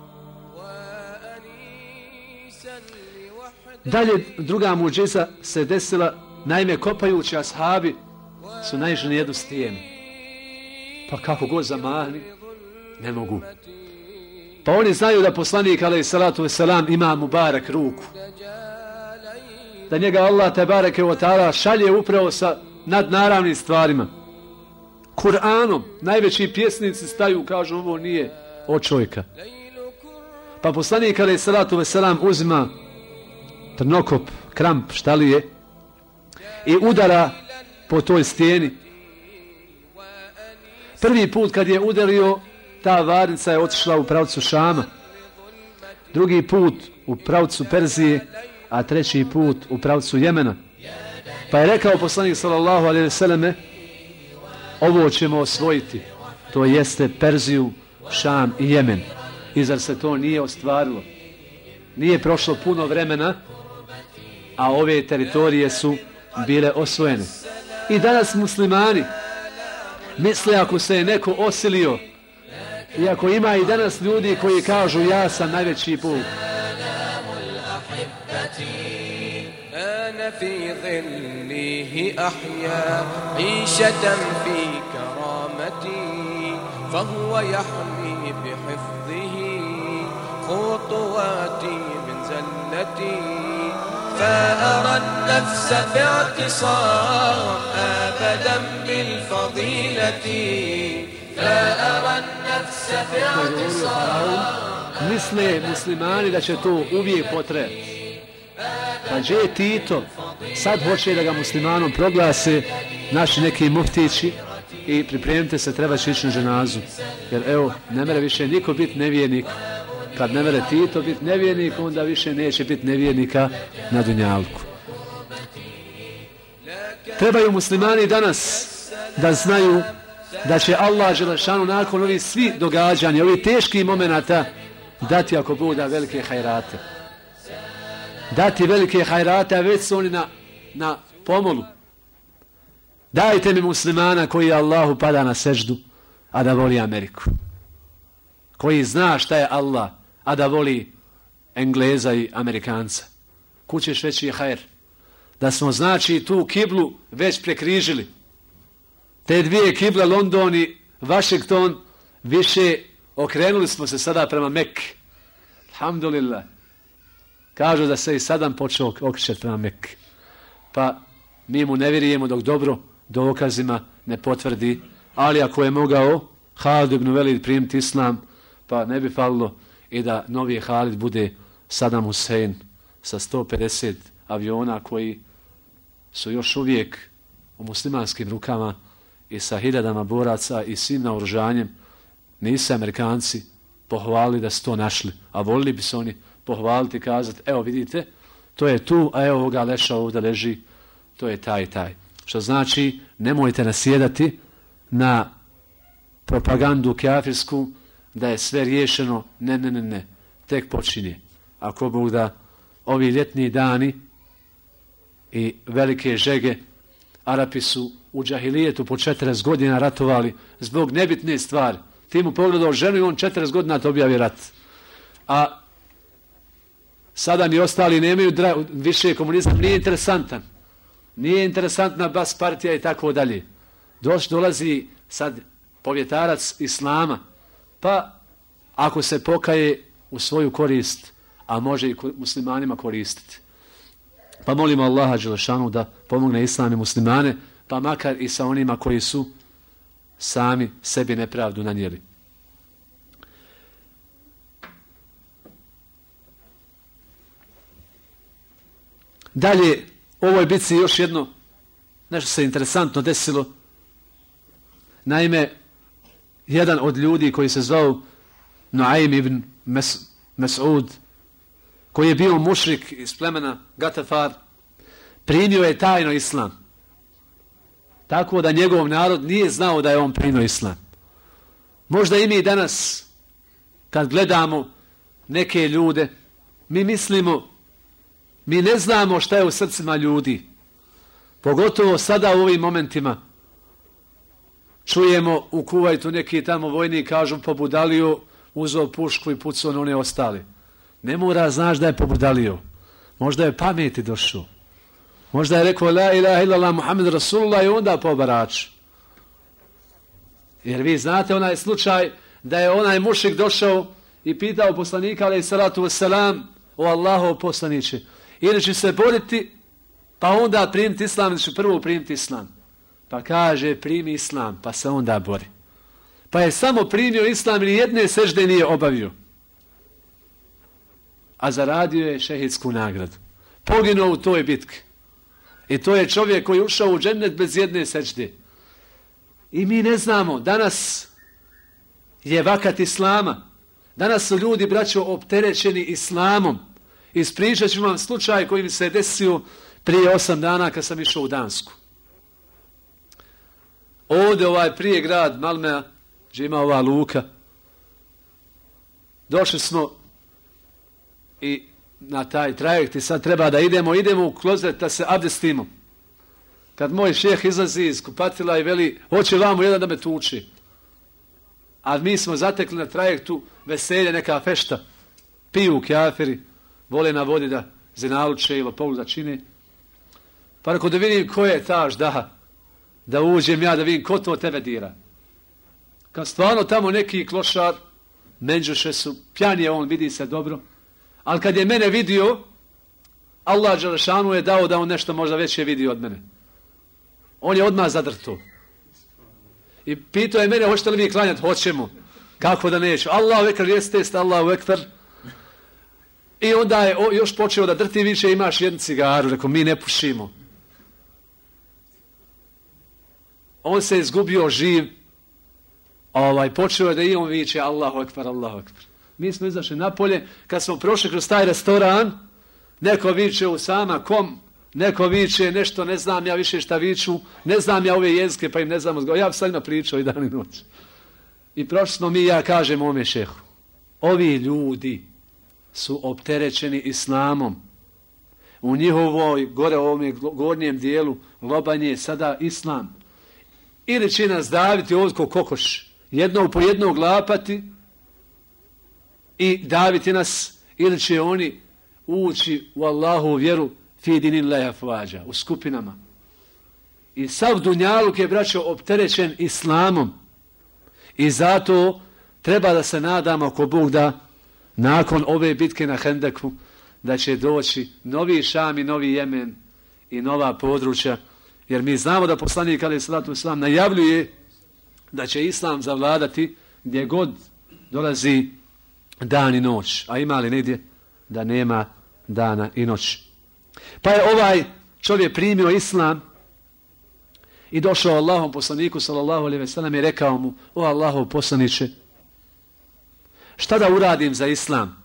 Dalje, druga muadžiza se desila, naime kopajući ashabi su naišli na jednu stijenu. Pa kako god zamahni, ne mogu. Pa oni znaju da poslanik alejhi salatu vesselam ima mubarak ruku. Da njega Allah tebareke ve taala šalje upravo sa nadnaravnim stvarima. Kur'anom najveći pjesnici staju, kažu ovo nije od čovjeka. Pa poslanik alejhi salatu vesselam uzima trnokop, kramp, šta li je, i udara po toj stijeni. Prvi put kad je udario, ta varnica je otišla u pravcu Šama. Drugi put u pravcu Perzije, a treći put u pravcu Jemena. Pa je rekao poslanik sallallahu alejhi ve selleme, ovo ćemo osvojiti, to jeste Perziju, Šam i Jemen. I zar se to nije ostvarilo? Nije prošlo puno vremena, a ove teritorije su bile osvojene. I danas muslimani misle, ako se je neko osilio, iako ima i danas ljudi koji kažu ja sam najveći Bog. أنا في ظله أحيا عيشة في كرامتي فهو يحمي بحفظه خطواتي من زلتي فأرى النفس في اعتصام أبدا بالفضيلة فأرى النفس في اعتصام. Misle muslimani da će to uvijek potrebati. Pa gdje je Tito? Sad hoće da ga muslimanom proglase naši neki muftići i pripremite se, treba će ići na ženazu. Jer evo, ne mere više niko biti nevjernik. Kad ne mere Tito biti nevjernik, onda više neće biti nevjernika na dunjalku. Trebaju muslimani danas da znaju da će Allah dželešanu nakon ovih svih događanja, ovih teških momenata dati ako bude velike hajrate. Dati velike hajrate, a već su oni na pomolu. Dajte mi muslimana koji Allahu pada na seždu, a da voli Ameriku. Koji zna šta je Allah, a da voli Engleza i Amerikanca. Kućeš veći je hajr. Da smo znači tu kiblu već prekrižili. Te dvije kible, London i Washington, više okrenuli smo se sada prema Mekke. Alhamdulillah. Kažu da se i Sadam počeo okrećati prema Mekke. Pa mi mu ne vjerujemo dok dobro dokazima ne potvrdi. Ali ako je mogao, Halid ibn Velid primiti islam, pa ne bi falilo i da novi Halid bude Saddam Hussein sa 150 aviona koji su još uvijek u muslimanskim rukama i sa hiljadama boraca i svim naoružanjem. Nisu Amerikanci pohvalili da su to našli, a volili bi se oni pohvaliti i kazati, evo vidite, to je tu, a evo ovoga leša ovdje leži, to je taj i taj. Što znači, nemojte nasjedati na propagandu kafirsku da je sve riješeno. Ne, tek počinje. Ako Bog da, ovi ljetni dani i velike žege, Arapi su u džahilijetu po 40 godina ratovali zbog nebitne stvari. Ti mu pogledao ženu i on 40 godina to objavi rat. A sada ni ostali nemaju više, komunizam nije interesantan. Nije interesantna bas partija i tako dalje. Dolazi sad povjetarac islama, pa ako se pokaje u svoju korist, a može i muslimanima koristiti. Pa molimo Allaha dželešanu da pomogne islam i muslimane, pa makar i sa onima koji su sami sebi nepravdu nanijeli. Dalje, u ovoj bitci još jedno, nešto se interesantno desilo. Naime, jedan od ljudi koji se zvao Nuaym ibn Mas'ud, koji je bio mušrik iz plemena Gatafar, primio je tajno islam. Tako da njegov narod nije znao da je on primio islam. Možda i mi danas, kad gledamo neke ljude, mi mislimo, mi ne znamo šta je u srcima ljudi. Pogotovo sada u ovim momentima. Čujemo u Kuvajtu neki tamo vojnik kažu pobudalio, uzeo pušku i pucao na one ostali. Ne mora znaš da je pobudalio. Možda je pameti došao. Možda je rekao la ilaha illallah Muhammed Rasulullah i onda po baraču. Jer vi znate onaj slučaj da je onaj mušik došao i pitao poslanika alejhi salatu vesselam, o Allahov poslaniče, ili će se boriti pa onda primiti islam, ili će prvo primiti islam. Pa kaže primi islam pa se onda bori. Pa je samo primio islam ili jedne sežde nije obavio. A zaradio je šehidsku nagradu. Poginuo u toj bitki. I to je čovjek koji je ušao u džennet bez jedne sežde. I mi ne znamo, danas je vakat islama. Danas su ljudi, braćo, opterećeni islamom. Ispričat ću vam slučaj koji mi se desio prije 8 dana kad sam išao u Dansku. Ovdje prije grad Malmea, gdje ima ova luka, došli smo i na taj trajekt i sad treba da idemo u klozet da se abdestimo. Kad moj šejh izlazi iz kupatila i veli, hoće vamo jedan da me tuči. A mi smo zatekli na trajektu veselje, neka fešta. Piju kafiri, vole na vodi da zinaluče ili polu da čini. Pa rekao da vidim ko je ta ždaha, da uđem ja da vidim ko to tebe dira. Kad stvarno tamo neki klošar, menđuše su, pjan je on, vidi se dobro. Ali kad je mene vidio, Allah dželešanu je dao da on nešto možda veće vidi od mene. On je odmah zadrto. I pitao je mene, hoćete li vi klanjati? Hoćemo. Kako da neću? Allahu ekber, jeste, Allahu ekber. I onda je još počeo da drti više, imaš jednu cigaru. Rekao, mi ne pušimo. On se izgubio živ. Počeo je da i on viče Allahu ekber, Allahu ekber. Mi smo izašli napolje, kad smo prošli kroz taj restoran, neko viče Usama kom, neko viče nešto, ne znam ja više šta viču, ne znam ja ove jezike, pa im ne znam, ja bi sad ima pričao i dan i noć. I prošli smo mi, ja kažem ome šehu, ovi ljudi su opterećeni islamom. U njihovoj, gore u ovom gornjem dijelu, lobanje je sada islam. Ili će nas daviti ovdje ko kokoš, jednog po jednog lapati, i daviti nas, ili će oni ući u Allahovu vjeru fi dinillahi afvađa, u skupinama. I sav dunjaluk je, braćo, opterećen islamom. I zato treba da se nadamo, ako Bog da, nakon ove bitke na Hendeku, da će doći novi Šam i novi Jemen i nova područja, jer mi znamo da poslanik alejhi salatu vesselam najavljuje da će Islam zavladati gdje god dolazi dan i noć. A ima li negdje da nema dana i noći? Pa je ovaj čovjek primio Islam i došao Allahom poslaniku sallallahu alejhi ve sellem i rekao mu: o Allahov poslaniče, šta da uradim za Islam?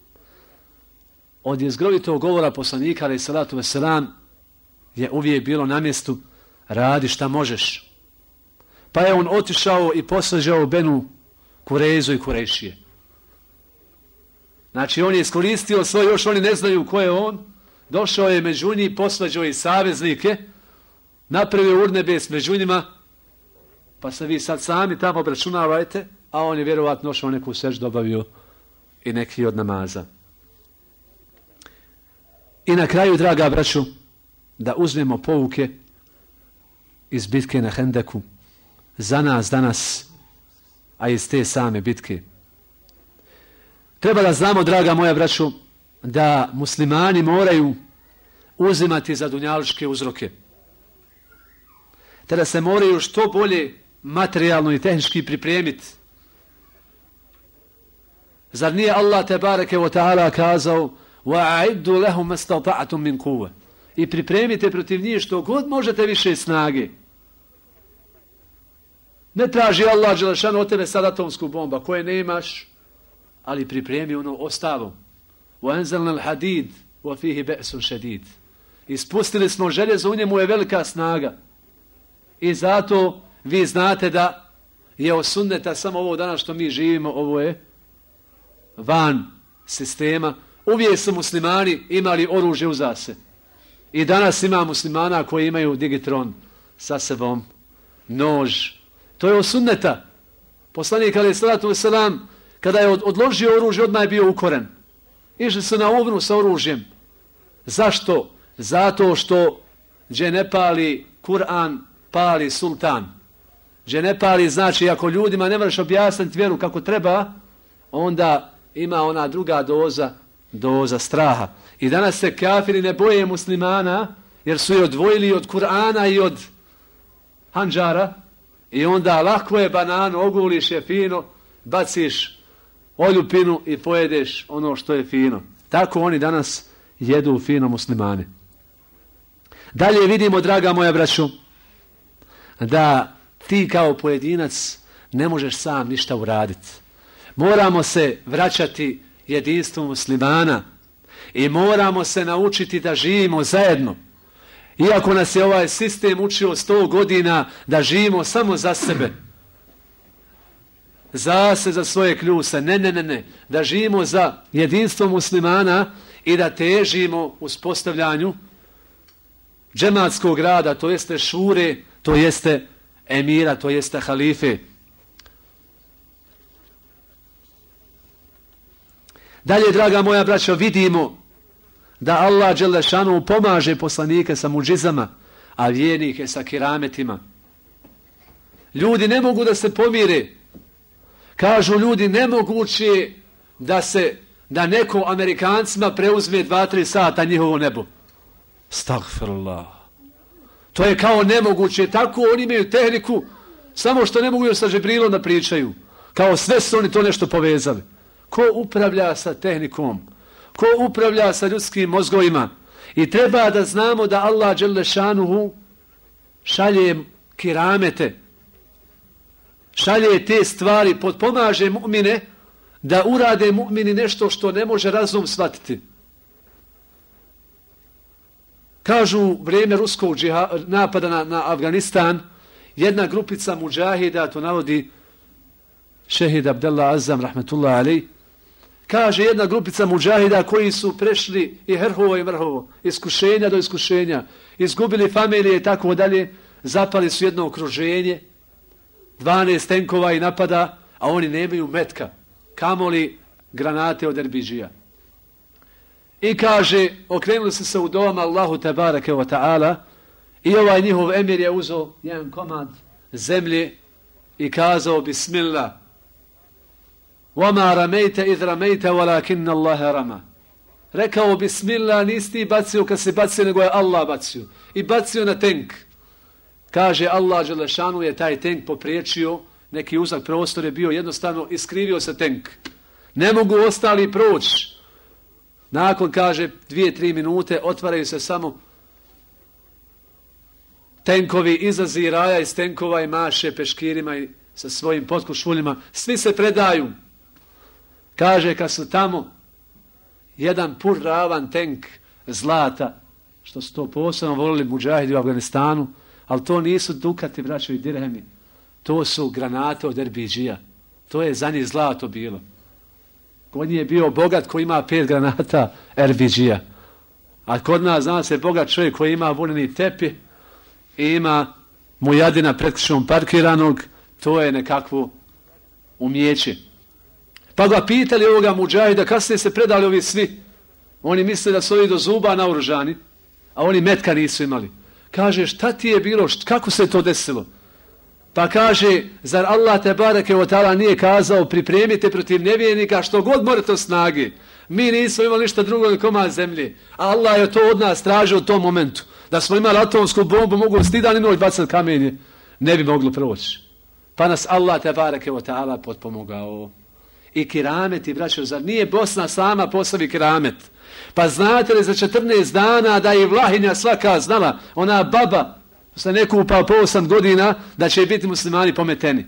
Od jezgrovitog govora poslanika alejhi salatu vesselam je uvijek bilo na mjestu: radi šta možeš. Pa je on otišao i posvađao Benu Kurezu i Kurešije. Znači on je iskoristio svoj, još oni ne znaju ko je on, došao je među njih, posvađao i saveznike, napravio urnebes među njima, pa se vi sad sami tamo obračunavajte, a on je vjerovatno nošao neku seždu, dobavio i neki od namaza. I na kraju, draga braću, da uzmemo pouke iz bitke na Hendeku za nas danas, a iz te same bitke. Treba da znamo, draga moja braću, da muslimani moraju uzimati za dunjalučke uzroke, te da se moraju što bolje materijalno i tehnički pripremiti. Zar nije Allah tebareke ve taala kazao: وَأَعِدُّ لَهُمْ مَسْتَطَعْتُمْ مِنْ قُوَّةٍ, i pripremite protiv njih što god možete više snage. Ne traži Allah dželešanu od tebe sad atomsku bomba koje nemaš, ali pripremi ono ostavom. وَأَنْزَلْنَا الْحَدِيدِ وَفِيهِ بَأْسٌ شَدِيدٌ, ispustili smo željezo, u njemu je velika snaga. I zato vi znate da je od sunneta samo ovo danas što mi živimo, ovo je van sistema. Uvijek su muslimani imali oružje uza se. I danas ima muslimana koji imaju digitron sa sebom, nož. To je od sunneta. Poslanik alejhi salatu vesselam kada je odložio oružje, odmah je bio ukoren. Išli su na uvnu sa oružjem. Zašto? Zato što gdje ne pali Kur'an, pali sultan. Gdje ne pali, znači ako ljudima ne možeš objasniti vjeru kako treba, onda ima ona druga doza straha. I danas se kafiri ne boje muslimana, jer su je odvojili od Kur'ana i od handžara, i onda lako je bananu, oguliš je fino, baciš oljupinu i pojedeš ono što je fino. Tako oni danas jedu fino muslimane. Dalje vidimo, draga moja braću, da ti kao pojedinac ne možeš sam ništa uraditi. Moramo se vraćati jedinstvu muslimana i moramo se naučiti da živimo zajedno. Iako nas je ovaj sistem učio 100 godina da živimo samo za sebe, za svoje kljuse, ne, da živimo za jedinstvo muslimana i da težimo uspostavljanju džematskog rada, to jeste šure, to jeste emira, to jeste halife. Dalje, draga moja braćo, vidimo da Allah dželle šanuhu pomaže poslanike sa muđizama, a vjernike sa kerametima. Ljudi ne mogu da se pomire. Kažu ljudi, nemoguće da neko Amerikancima preuzme 2-3 sata njihovo nebo. Stagfirullah. To je kao nemoguće. Tako oni imaju tehniku, samo što ne mogu sa Džibrilom da pričaju. Kao sve su oni to nešto povezali. Ko upravlja sa tehnikom? Ko upravlja sa ljudskim mozgovima? I treba da znamo da Allah dželle šanuhu šalje kiramete, šalje te stvari, potpomaže mu'mine da urade mu'mini nešto što ne može razum shvatiti. Kažu, vrijeme ruskog napada na Afganistan, jedna grupica muđahida, to navodi šehid Abdullah Azam, rahmetullah alejh, kaže jedna grupica muđahida koji su prešli i hrhovo i mrhovo, iskušenja do iskušenja, izgubili familije i tako dalje, zapali su jedno okruženje, 12 tenkova i napada, a oni nemaju metka, kamoli granate od erbidžija. I kaže, okrenuli su se u dom Allahu tebareke ve taala i ovaj njihov emir je uzeo jedan komad zemlje i kazao bismillah. وَمَا رَمَيْتَ إِذْ رَمَيْتَ وَلَكِنَّ اللَّهَ رَمَى. Rekao bismillah, nisi ti bacio kad se bacio, nego je Allah bacio. I bacio na tenk. Kaže, Allah dželle šanuhu je taj tenk popriječio neki uzak prostor je bio, jednostavno iskrivio se tenk. Ne mogu ostali proći. Nakon, kaže, 2-3 minute otvaraju se samo tenkovi, izlazi raja iz tenkova i maše peškirima i sa svojim potkušuljima. Svi se predaju. Kaže, kad su tamo jedan ravan tenk zlata, što su to posebno volili mudžahidi u Afganistanu, ali to nisu dukati, braćo i dirhemi. To su granate od Erbidžija. To je za njih zlato bilo. Kod njih je bio bogat koji ima 5 granata Erbidžija. A kod nas, zna se, bogat čovjek koji ima vuneni tepi i ima mujadina pred kućom parkiranog, to je nekakvo umijeće. Pa ga pitali ovoga mudžahida, kasnije se predali ovi svi. Oni misle da su ovi do zuba naoružani, a oni metka nisu imali. Kaže, šta ti je bilo, kako se to desilo? Pa kaže, zar Allah te bareke ve taala nije kazao pripremite protiv nevjernika što god morate od snage. Mi nismo imali ništa drugo nego komad zemlje. A Allah je to od nas tražio u tom momentu. Da smo imali atomsku bombu, mogu stidan i noć bacati kamenje. Ne bi moglo proći. Pa nas Allah te bareke ve taala potpomogao. I kirameti, braćo, zar nije Bosna sama po sebi kiramet? Pa znate li za 14 dana da je Vlahinja svaka znala, ona baba se ne kupa po 8 godina, da će biti muslimani pometeni.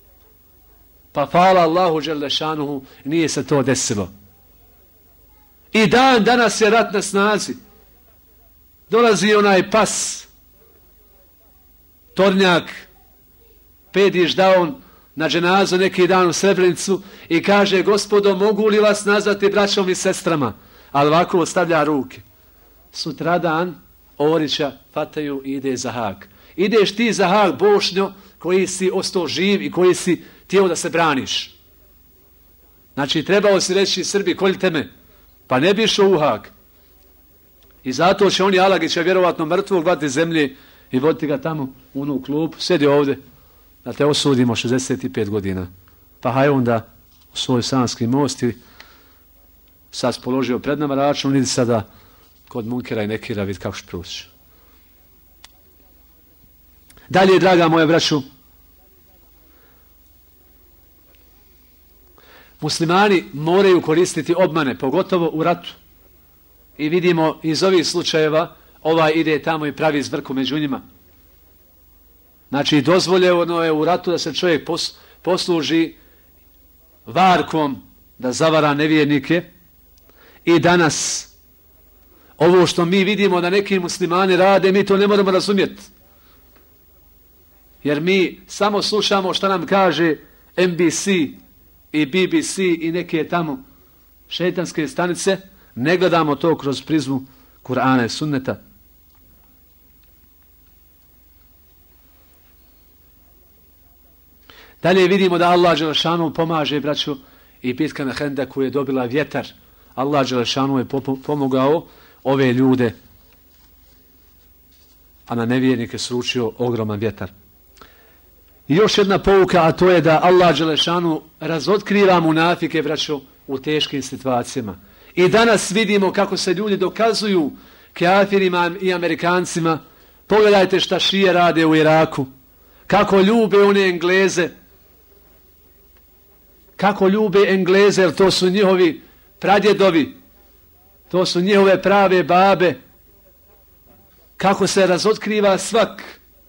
Pa hvala Allahu dželle šanuhu, nije se to desilo. I dan danas je rat na snazi. Dolazi onaj pas, tornjak, pediš down na dženazu neki dan u Srebrenicu i kaže, gospodo, mogu li vas nazvati braćom i sestrama? Ali ovako ostavlja ruke. Sutradan Orića fataju i ide za Hag. Ideš ti za Hag, Bošnjo, koji si ostao živ i koji si htio da se braniš. Znači, trebao si reći Srbi, koljite me. Pa ne bi išao u Hag. I zato će oni Alagića vjerovatno mrtvog vati zemlje i voditi ga tamo u onu klubu. Sjedi ovdje, da te osudimo 65 godina. Pa haj onda u svoj Sanski most i sad položio pred nama račun, idi sada kod Munkera i Nekira vidi kako će proći. Dalje, draga moja braću, muslimani moraju koristiti obmane, pogotovo u ratu. I vidimo iz ovih slučajeva, ovaj ide tamo i pravi zbrku među njima. Znači, dozvoljeno je u ratu da se čovjek posluži varkom da zavara nevjernike. I danas, ovo što mi vidimo da neki muslimani rade, mi to ne moramo razumjeti. Jer mi samo slušamo šta nam kaže NBC i BBC i neke tamo šejtanske stanice, ne gledamo to kroz prizmu Kur'ana i Sunneta. Dalje vidimo da Allah dželešanu pomaže, braću, i bitka na Hendeku je dobila vjetar. Allah dželešanu je pomogao ove ljude, a na nevjernike sručio ogroman vjetar. I još jedna pouka, a to je da Allah dželešanu razotkriva munafike, braćo, u teškim situacijama. I danas vidimo kako se ljudi dokazuju kafirima i Amerikancima. Pogledajte šta šije rade u Iraku. Kako ljube one Engleze. Kako ljube Engleze, jer to su njihovi pradjedovi. To su njihove prave babe. Kako se razotkriva svak.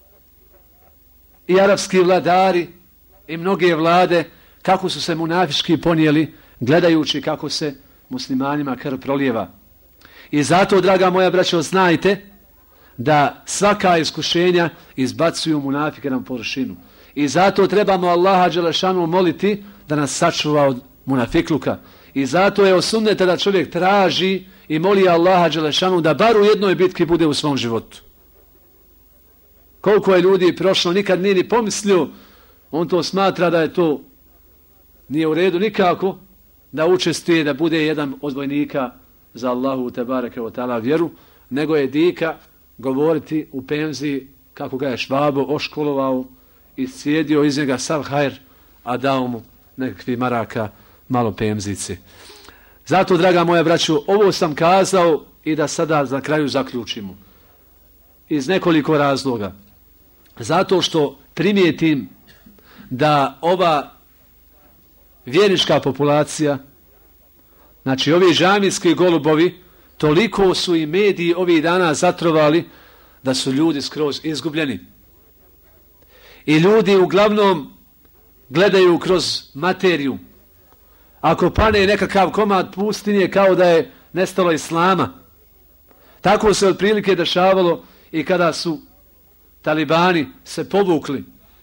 I arapski vladari i mnoge vlade, kako su se munafiški ponijeli, gledajući kako se muslimanima krv prolijeva. I zato, draga moja braćo, znajte da svaka iskušenja izbacuju munafike na površinu. I zato trebamo Allaha dželešanu moliti da nas sačuva od munafikluka. I zato je osunneta da čovjek traži i moli Allaha dželešanu da bar u jednoj bitki bude u svom životu. Koliko je ljudi prošlo, nikad nije ni pomislio, on to smatra da je to nije u redu nikako, da učestvuje, da bude jedan od vojnika za Allahu te bareke ve taala vjeru, nego je dika govoriti u penziji kako ga je Švabo oškolovao i sjedio iz njega sav hajr, a dao mu nekakvi maraka malo pemzice. Zato, draga moja braćo, ovo sam kazao i da sada za kraju zaključimo. Iz nekoliko razloga. Zato što primijetim da ova vjernička populacija, znači ovi džamijski golubovi, toliko su i mediji ovih dana zatrovali da su ljudi skroz izgubljeni. I ljudi uglavnom gledaju kroz materiju. Ako pane nekakav komad pustinje, kao da je nestalo islama. Tako se otprilike dešavalo i kada su talibani se povukli.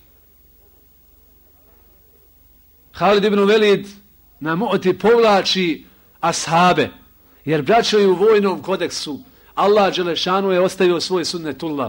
Halid ibn Velid na Mu'ti povlači ashabe, jer braćo u vojnom kodeksu Allah dželešanu je ostavio svoj sunnetullah.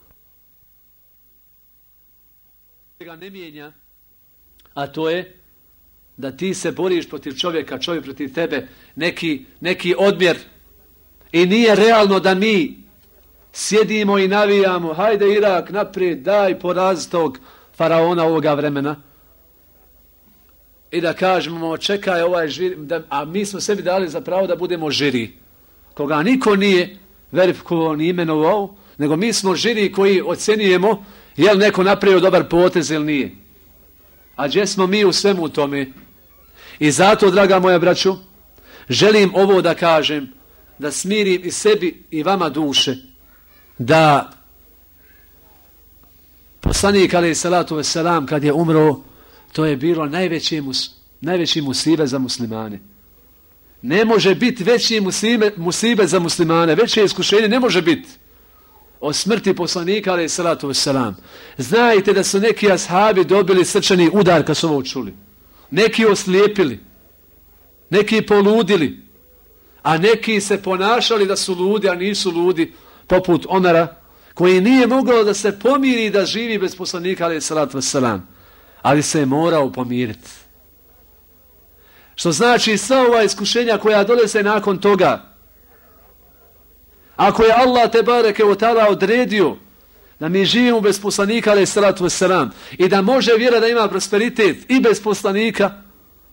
Ga ne mijenja, a to je da ti se boriš protiv čovjeka, čovjek protiv tebe, neki odmjer. I nije realno da mi sjedimo i navijamo, hajde Irak naprijed, daj poraz tog faraona ovoga vremena. I da kažemo, čekaj ovaj žiri, a mi smo sebi dali za pravo da budemo žiri. Koga niko nije verifikovao ni imenovao, nego mi smo žiri koji ocjenjujemo je li neko napravio dobar potez ili nije. A gdje smo mi u svemu tome? I zato, draga moja braćo, želim ovo da kažem, da smirim i sebi i vama duše, da poslanik alejhi salatu vesselam kad je umro, to je bilo najveći musibet za muslimane. Ne može biti veći musibet za muslimane, veće iskušenje ne može biti od smrti poslanika alejhi salatu vesselam. Znajte da su neki ashabi dobili srčani udar kad su ovo čuli. Neki oslijepili, neki poludili, a neki se ponašali da su ludi, a nisu ludi, poput Omera, koji nije mogao da se pomiri da živi bez poslanika alejhi salatu vesselam, ali se je morao pomiriti. Što znači sva ova iskušenja koja dolaze nakon toga, ako je Allah te bareke ve taala odredio da mi živimo bez poslanika alejhi salatu vesselam i da može vjera da ima prosperitet i bez poslanika,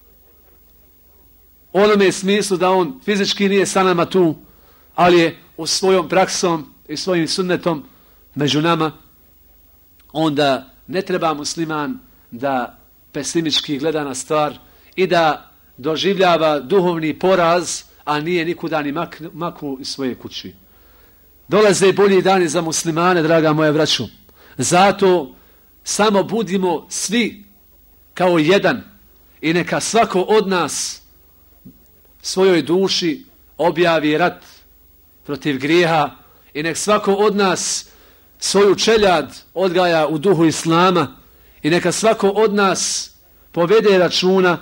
onome smislu da on fizički nije sa nama tu, ali je u svojom praksom i svojim sunnetom među nama, onda ne treba musliman da pesimički gleda na stvar i da doživljava duhovni poraz, a nije nikuda ni maku iz svoje kući. Dolaze bolji dani za muslimane, draga moja braćo. Zato samo budimo svi kao jedan i neka svako od nas svojoj duši objavi rat protiv grijeha i nek svako od nas svoju čeljad odgaja u duhu islama i neka svako od nas povede računa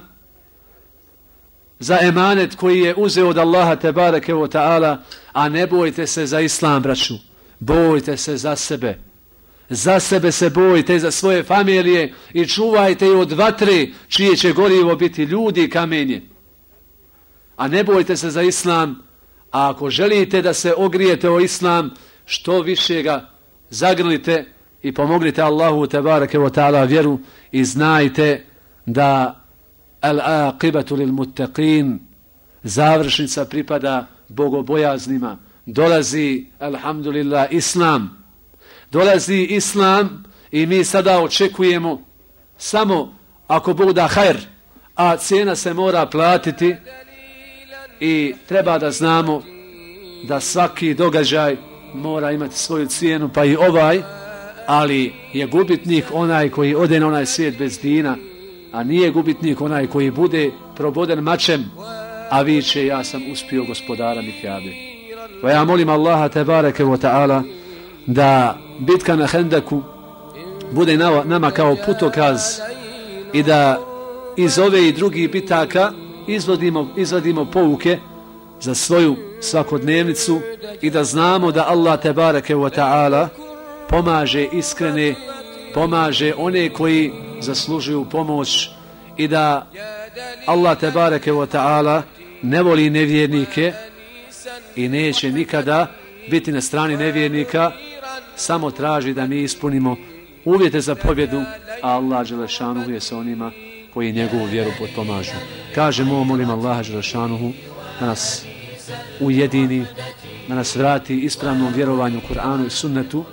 za emanet koji je uzeo od Allaha tebareke ve taala, a ne bojte se za islam, braću. Bojte se za sebe. Za sebe se bojte, za svoje familije i čuvajte od vatre čije će gorivo biti ljudi i kamenje. A ne bojte se za islam, a ako želite da se ogrijete o islam, što više ga zagrlite i pomognite Allahu tebareke ve taala vjeru i znajte da al-aqibatu lil muttaqin, završnica pripada bogobojaznima. Dolazi, alhamdulillah, islam. Dolazi islam i mi sada očekujemo samo ako Bog da hajr, a cijena se mora platiti i treba da znamo da svaki događaj mora imati svoju cijenu, pa i ovaj, ali je gubitnik onaj koji ode na onaj svijet bez dina, a nije gubitnik onaj koji bude proboden mačem, a viče ja sam uspio gospodara Mikjabe. Pa ja molim Allaha tebareke ve taala da bitka na Hendeku bude nama kao putokaz i da iz ove i drugih bitaka izvadimo pouke za svoju svakodnevnicu i da znamo da Allah tebareke ve taala pomaže iskrene, pomaže one koji zaslužuju pomoć i da Allah tebareke ve taala ne voli nevjernike i neće nikada biti na strani nevjernika, samo traži da mi ispunimo uvjete za pobjedu, a Allah dželešanuhu je sa onima koji njegovu vjeru potpomažu. Kažemo, molim Allaha dželešanuhu da nas ujedini, da nas vrati ispravnom vjerovanju Kur'anu i sunnetu,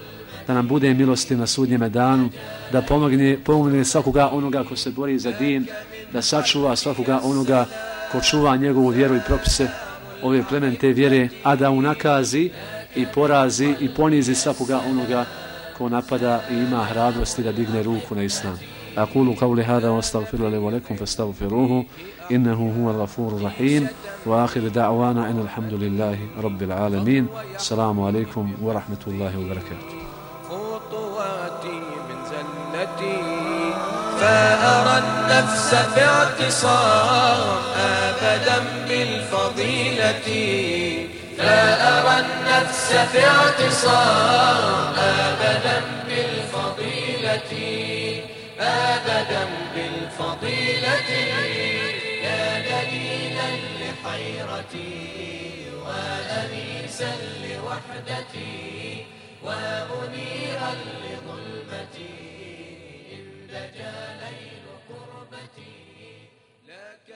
da nam bude milosti na sudnjeme danu, da pomogne svakoga onoga ko se bori za din, da sačuva svakoga onoga ko čuva njegovu vjeru i propise ove plemenite vjere, a da unakazi i porazi i ponizi svakoga onoga ko napada i ima hrabrosti da digne ruku na islam. أقول قولي هذا واستغفر لي ولكم فاستغفروه إنه هو الغفور الرحيم وآخر دعوانا أن الحمد لله رب العالمين. السلام عليكم ورحمة الله وبركاته. خطواتي من زلتي فأرى النفس في اعتصام أبدا بالفضيلة فأرى النفس في اعتصام أبدا بالفضيلة أبدا بالفضيلة يا دليلا لحيرتي وأنيسا لوحدتي ومنيرا لظلمتي إن دجا ليل قربتي لك